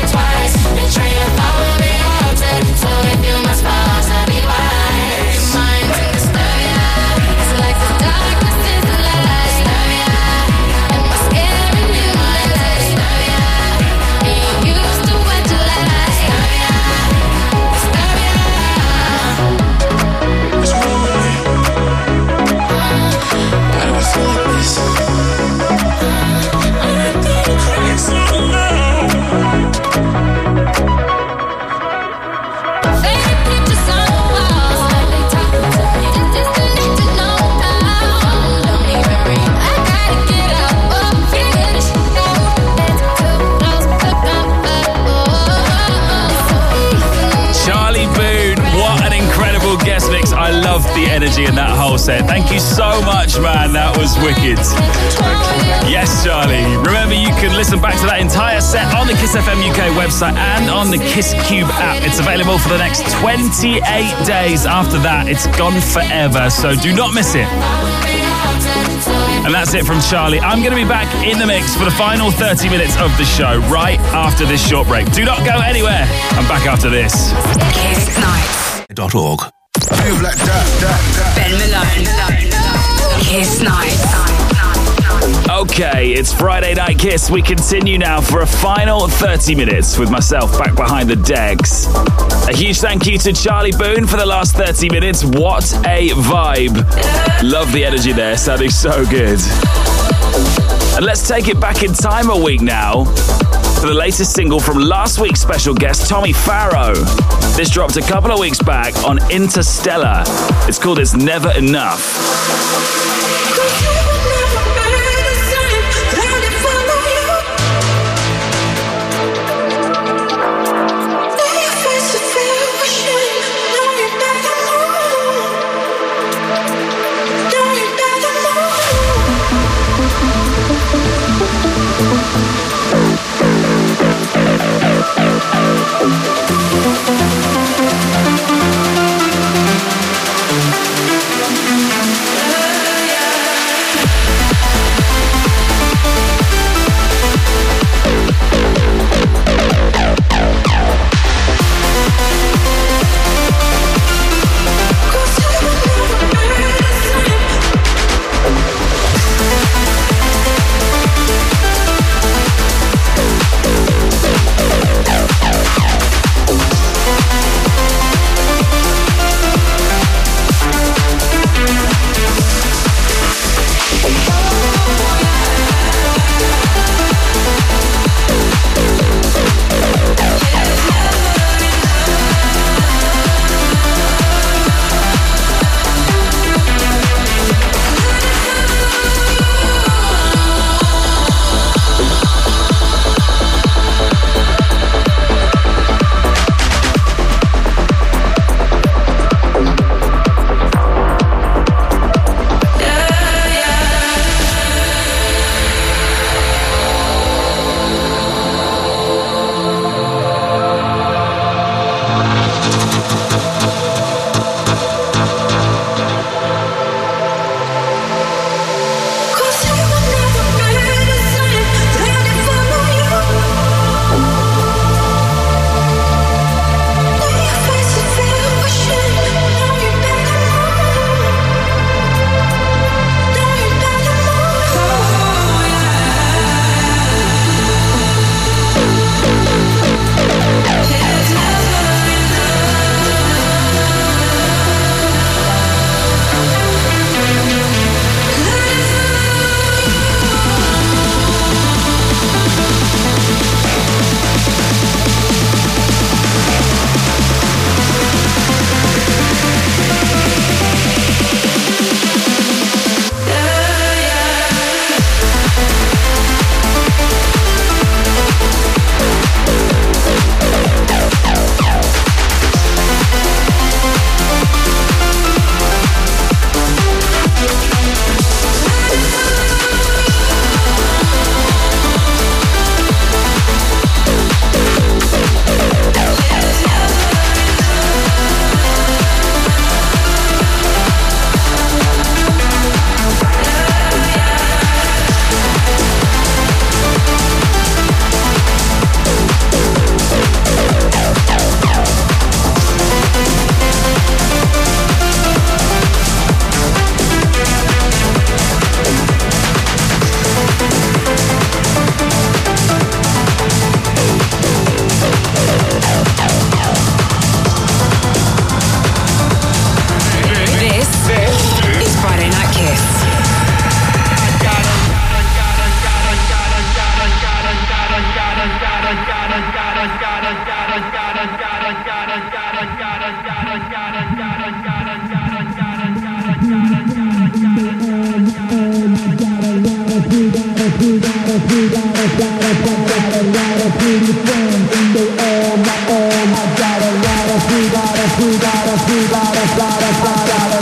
[SPEAKER 2] energy in that whole set. Thank you so much, man. That was wicked. Yes, Charlie. Remember, you can listen back to that entire set on the Kiss F M U K website and on the Kiss Cube app. It's available for the next twenty-eight days. After that, it's gone forever, so do not miss it. And that's it from Charlie. I'm going to be back in the mix for the final thirty minutes of the show right after this short break. Do not go anywhere. I'm back after this.
[SPEAKER 4] Kiss Nights.
[SPEAKER 8] Dot org.
[SPEAKER 4] Ben Malone. Kiss Nights.
[SPEAKER 2] Okay, it's Friday Night Kiss. We continue now for a final thirty minutes with myself back behind the decks. A huge thank you to Charlie Boone for the last thirty minutes. What a vibe. Love the energy there, sounding so good. And let's take it back in time a week now for the latest single from last week's special guest, Tommy Farrow. This dropped a couple of weeks back on Interstellar. It's called It's Never Enough.
[SPEAKER 10] We got a, we got a, we got a, we got a, we got a, we got a, we got a, we got a,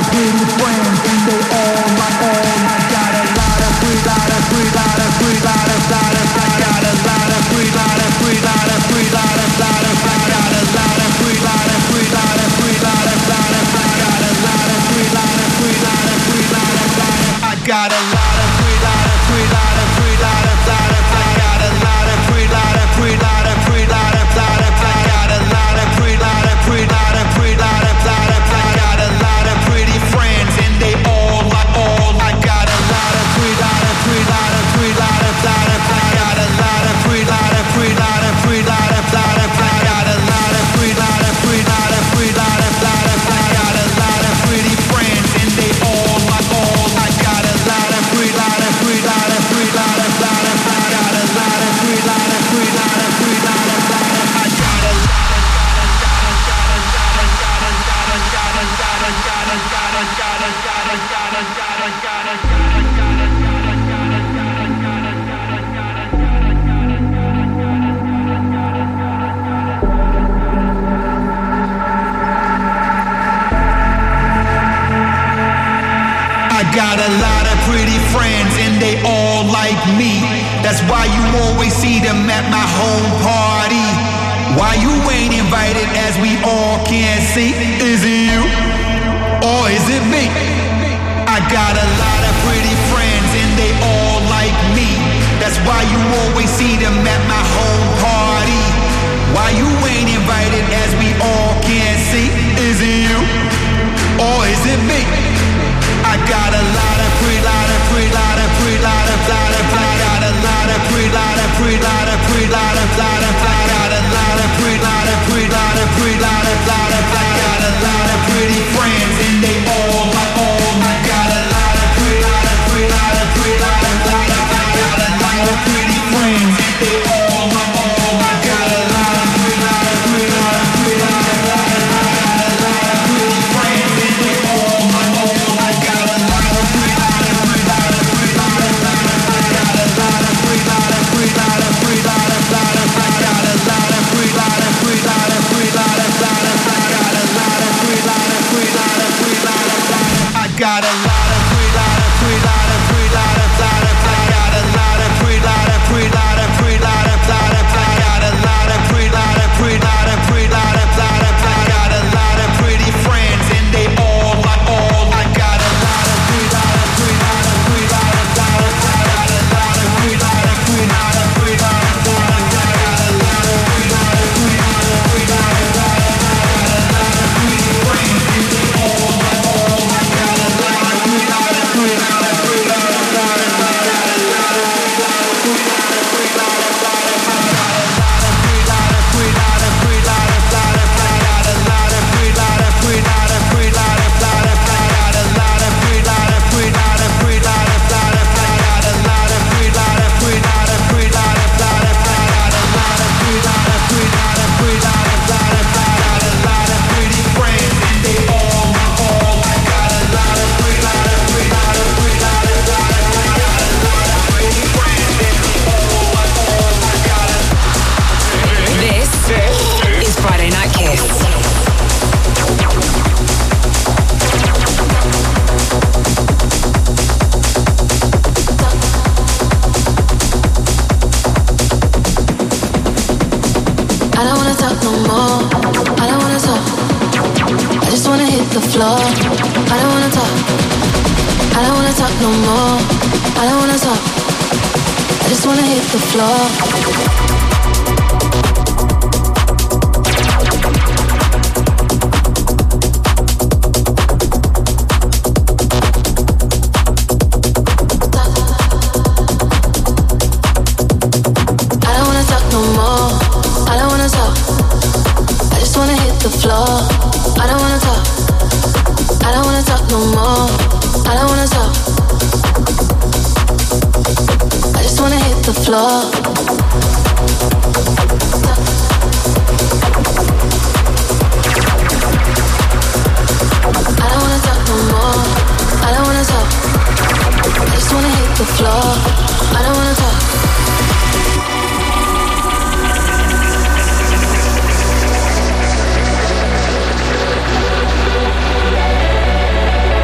[SPEAKER 3] Floor.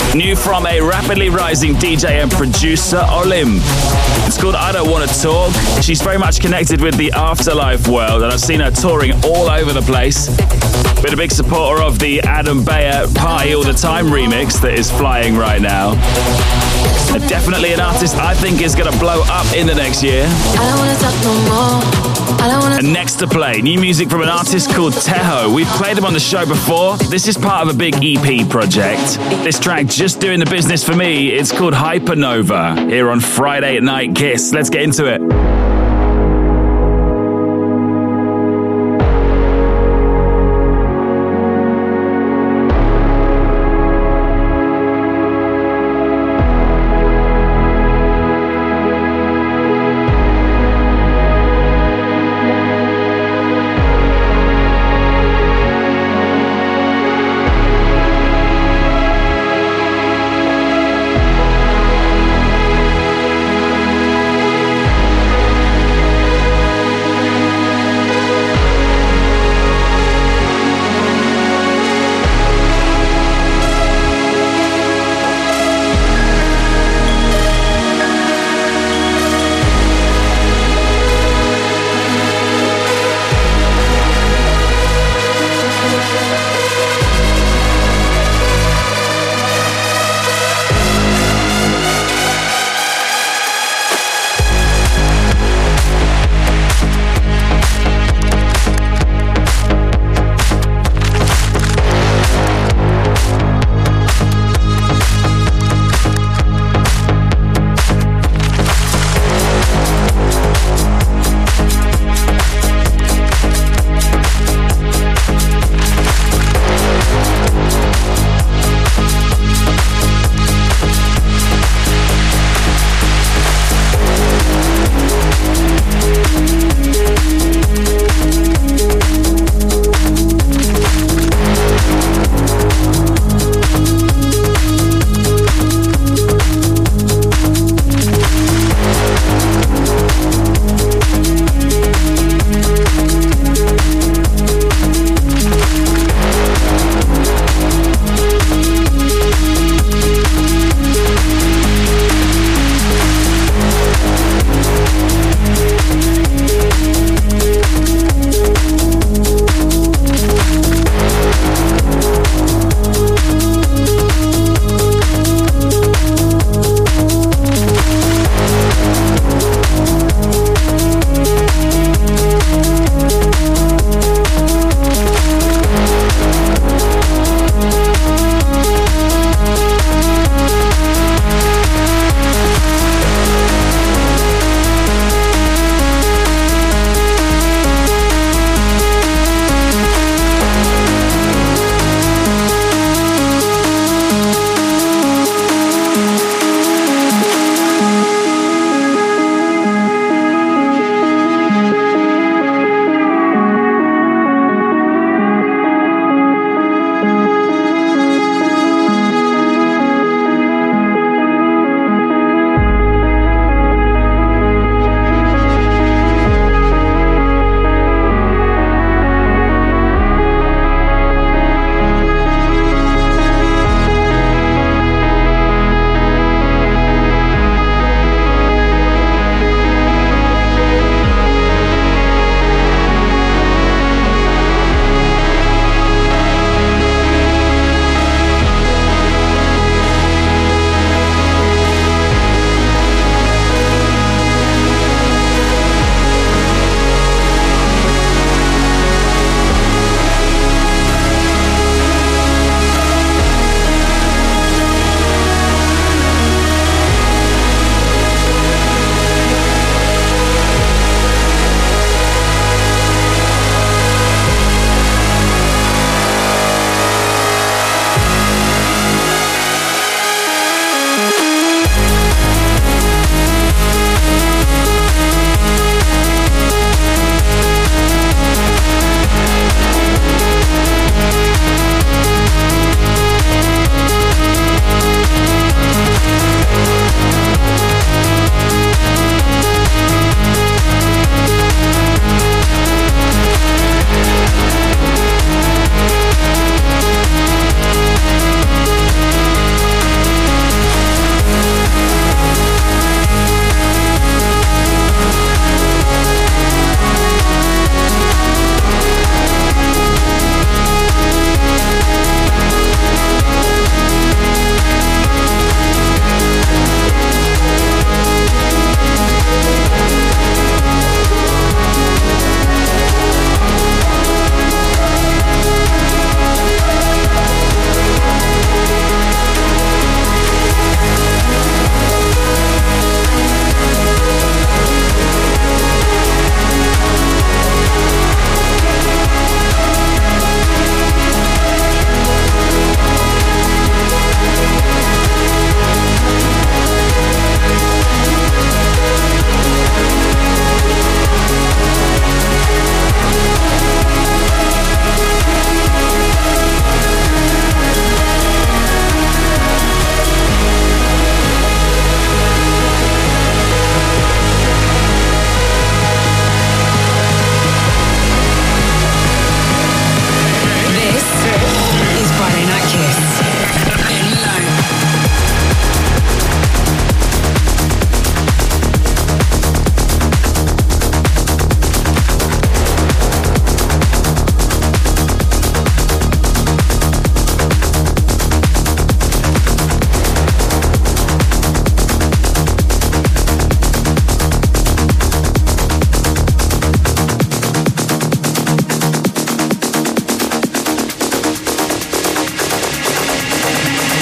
[SPEAKER 2] New from a rapidly rising D J and producer, Olim. It's called I Don't Wanna Talk. She's very much connected with the Afterlife world, and I've seen her touring all over the place. Been a big supporter of the Adam Beyer Party All the Time remix that is flying right now. And definitely an artist I think is going to blow up in the next year. And next to play, new music from an artist called Teho. We've played him on the show before. This is part of a big E P project. This track just doing the business for me. It's called Hypernova here on Friday at Night Kiss. Let's get into it.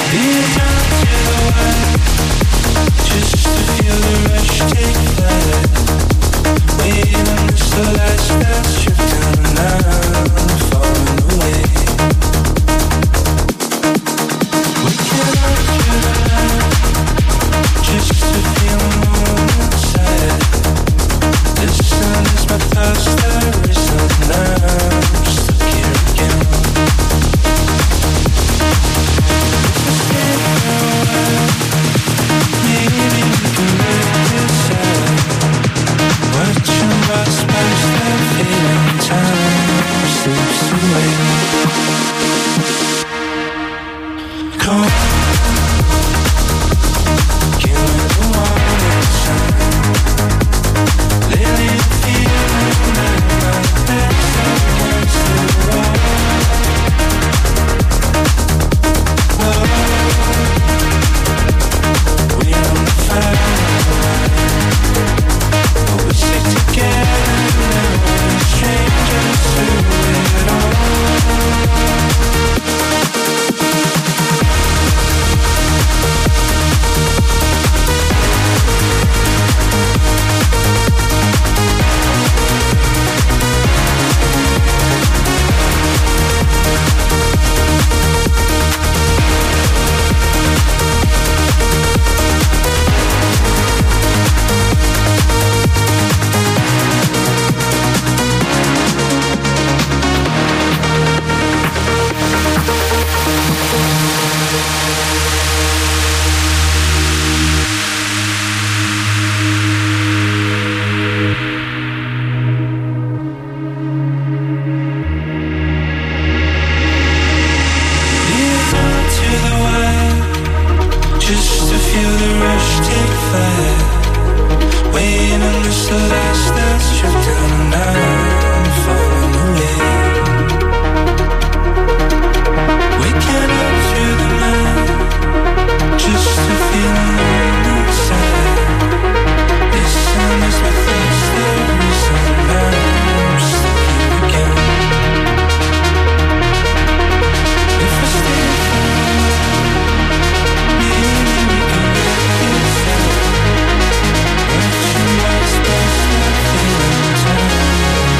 [SPEAKER 1] Watching my space, feeling time.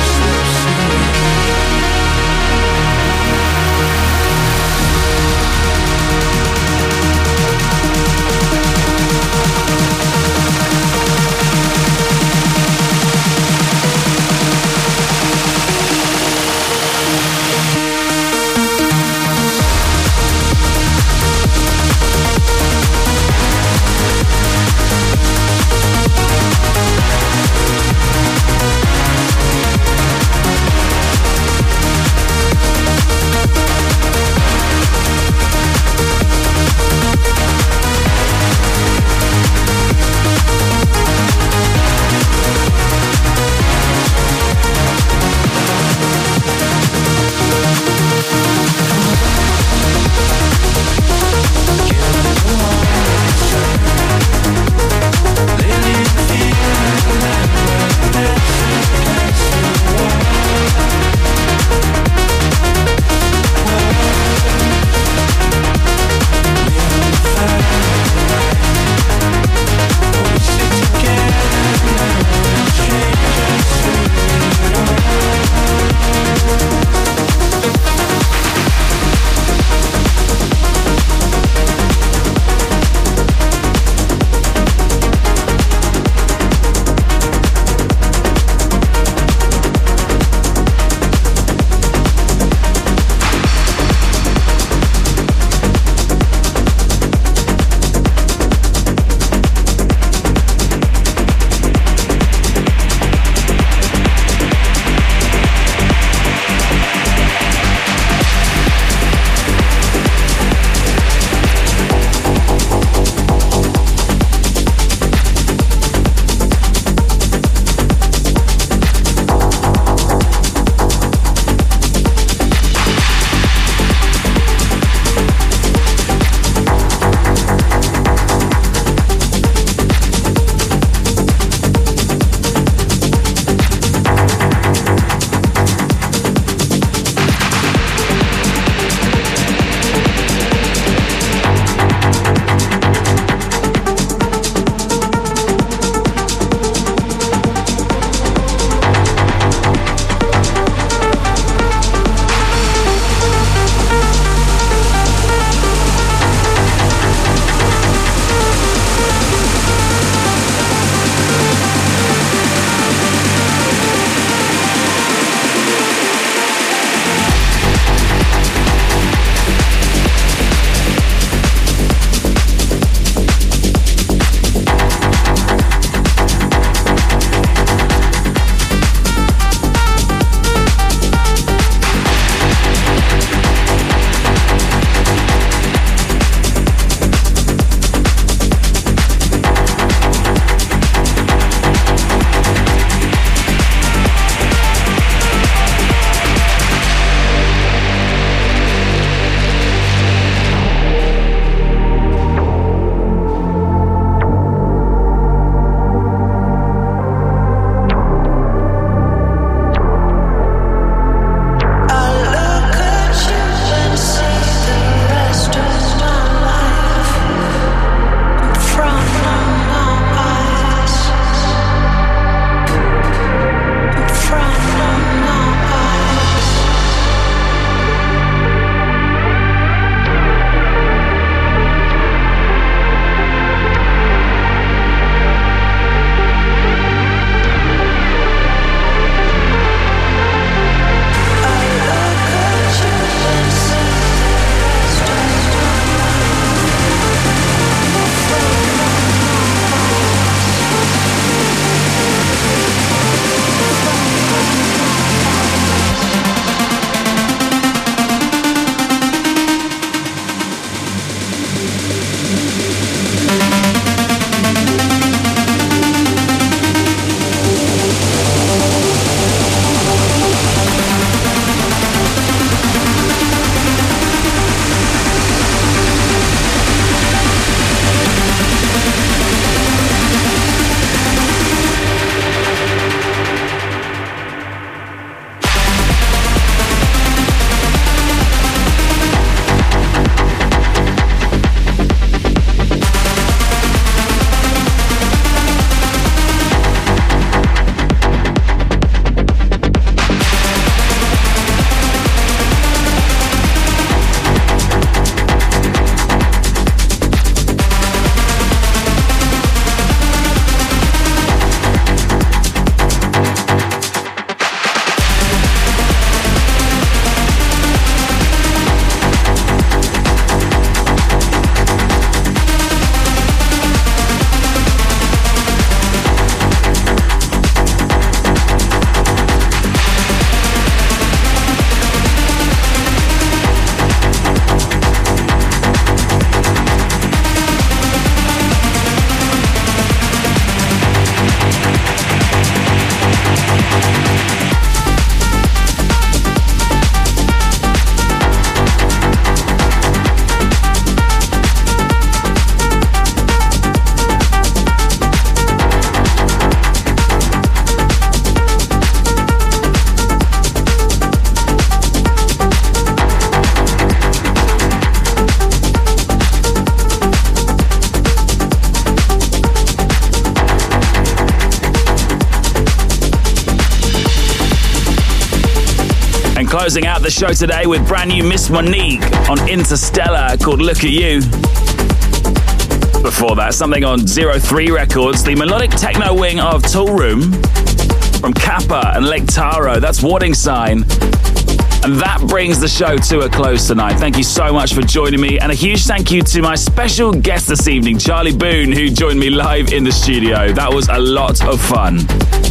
[SPEAKER 2] Closing out the show today with brand new Miss Monique on Interstellar called Look At You. Before that, something on Zero Three Records, the melodic techno wing of Toolroom from Kappa and Lake Taro. That's Warning Sign. And that brings the show to a close tonight. Thank you so much for joining me. And a huge thank you to my special guest this evening, Charlie Boone, who joined me live in the studio. That was a lot of fun.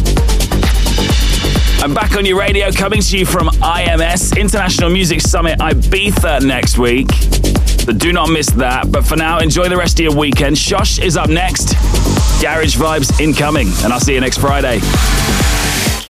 [SPEAKER 2] I'm back on your radio, coming to you from I M S, International Music Summit Ibiza next week. So do not miss that. But for now, enjoy the rest of your weekend. Shosh is up next. Garage Vibes incoming. And I'll see you next Friday.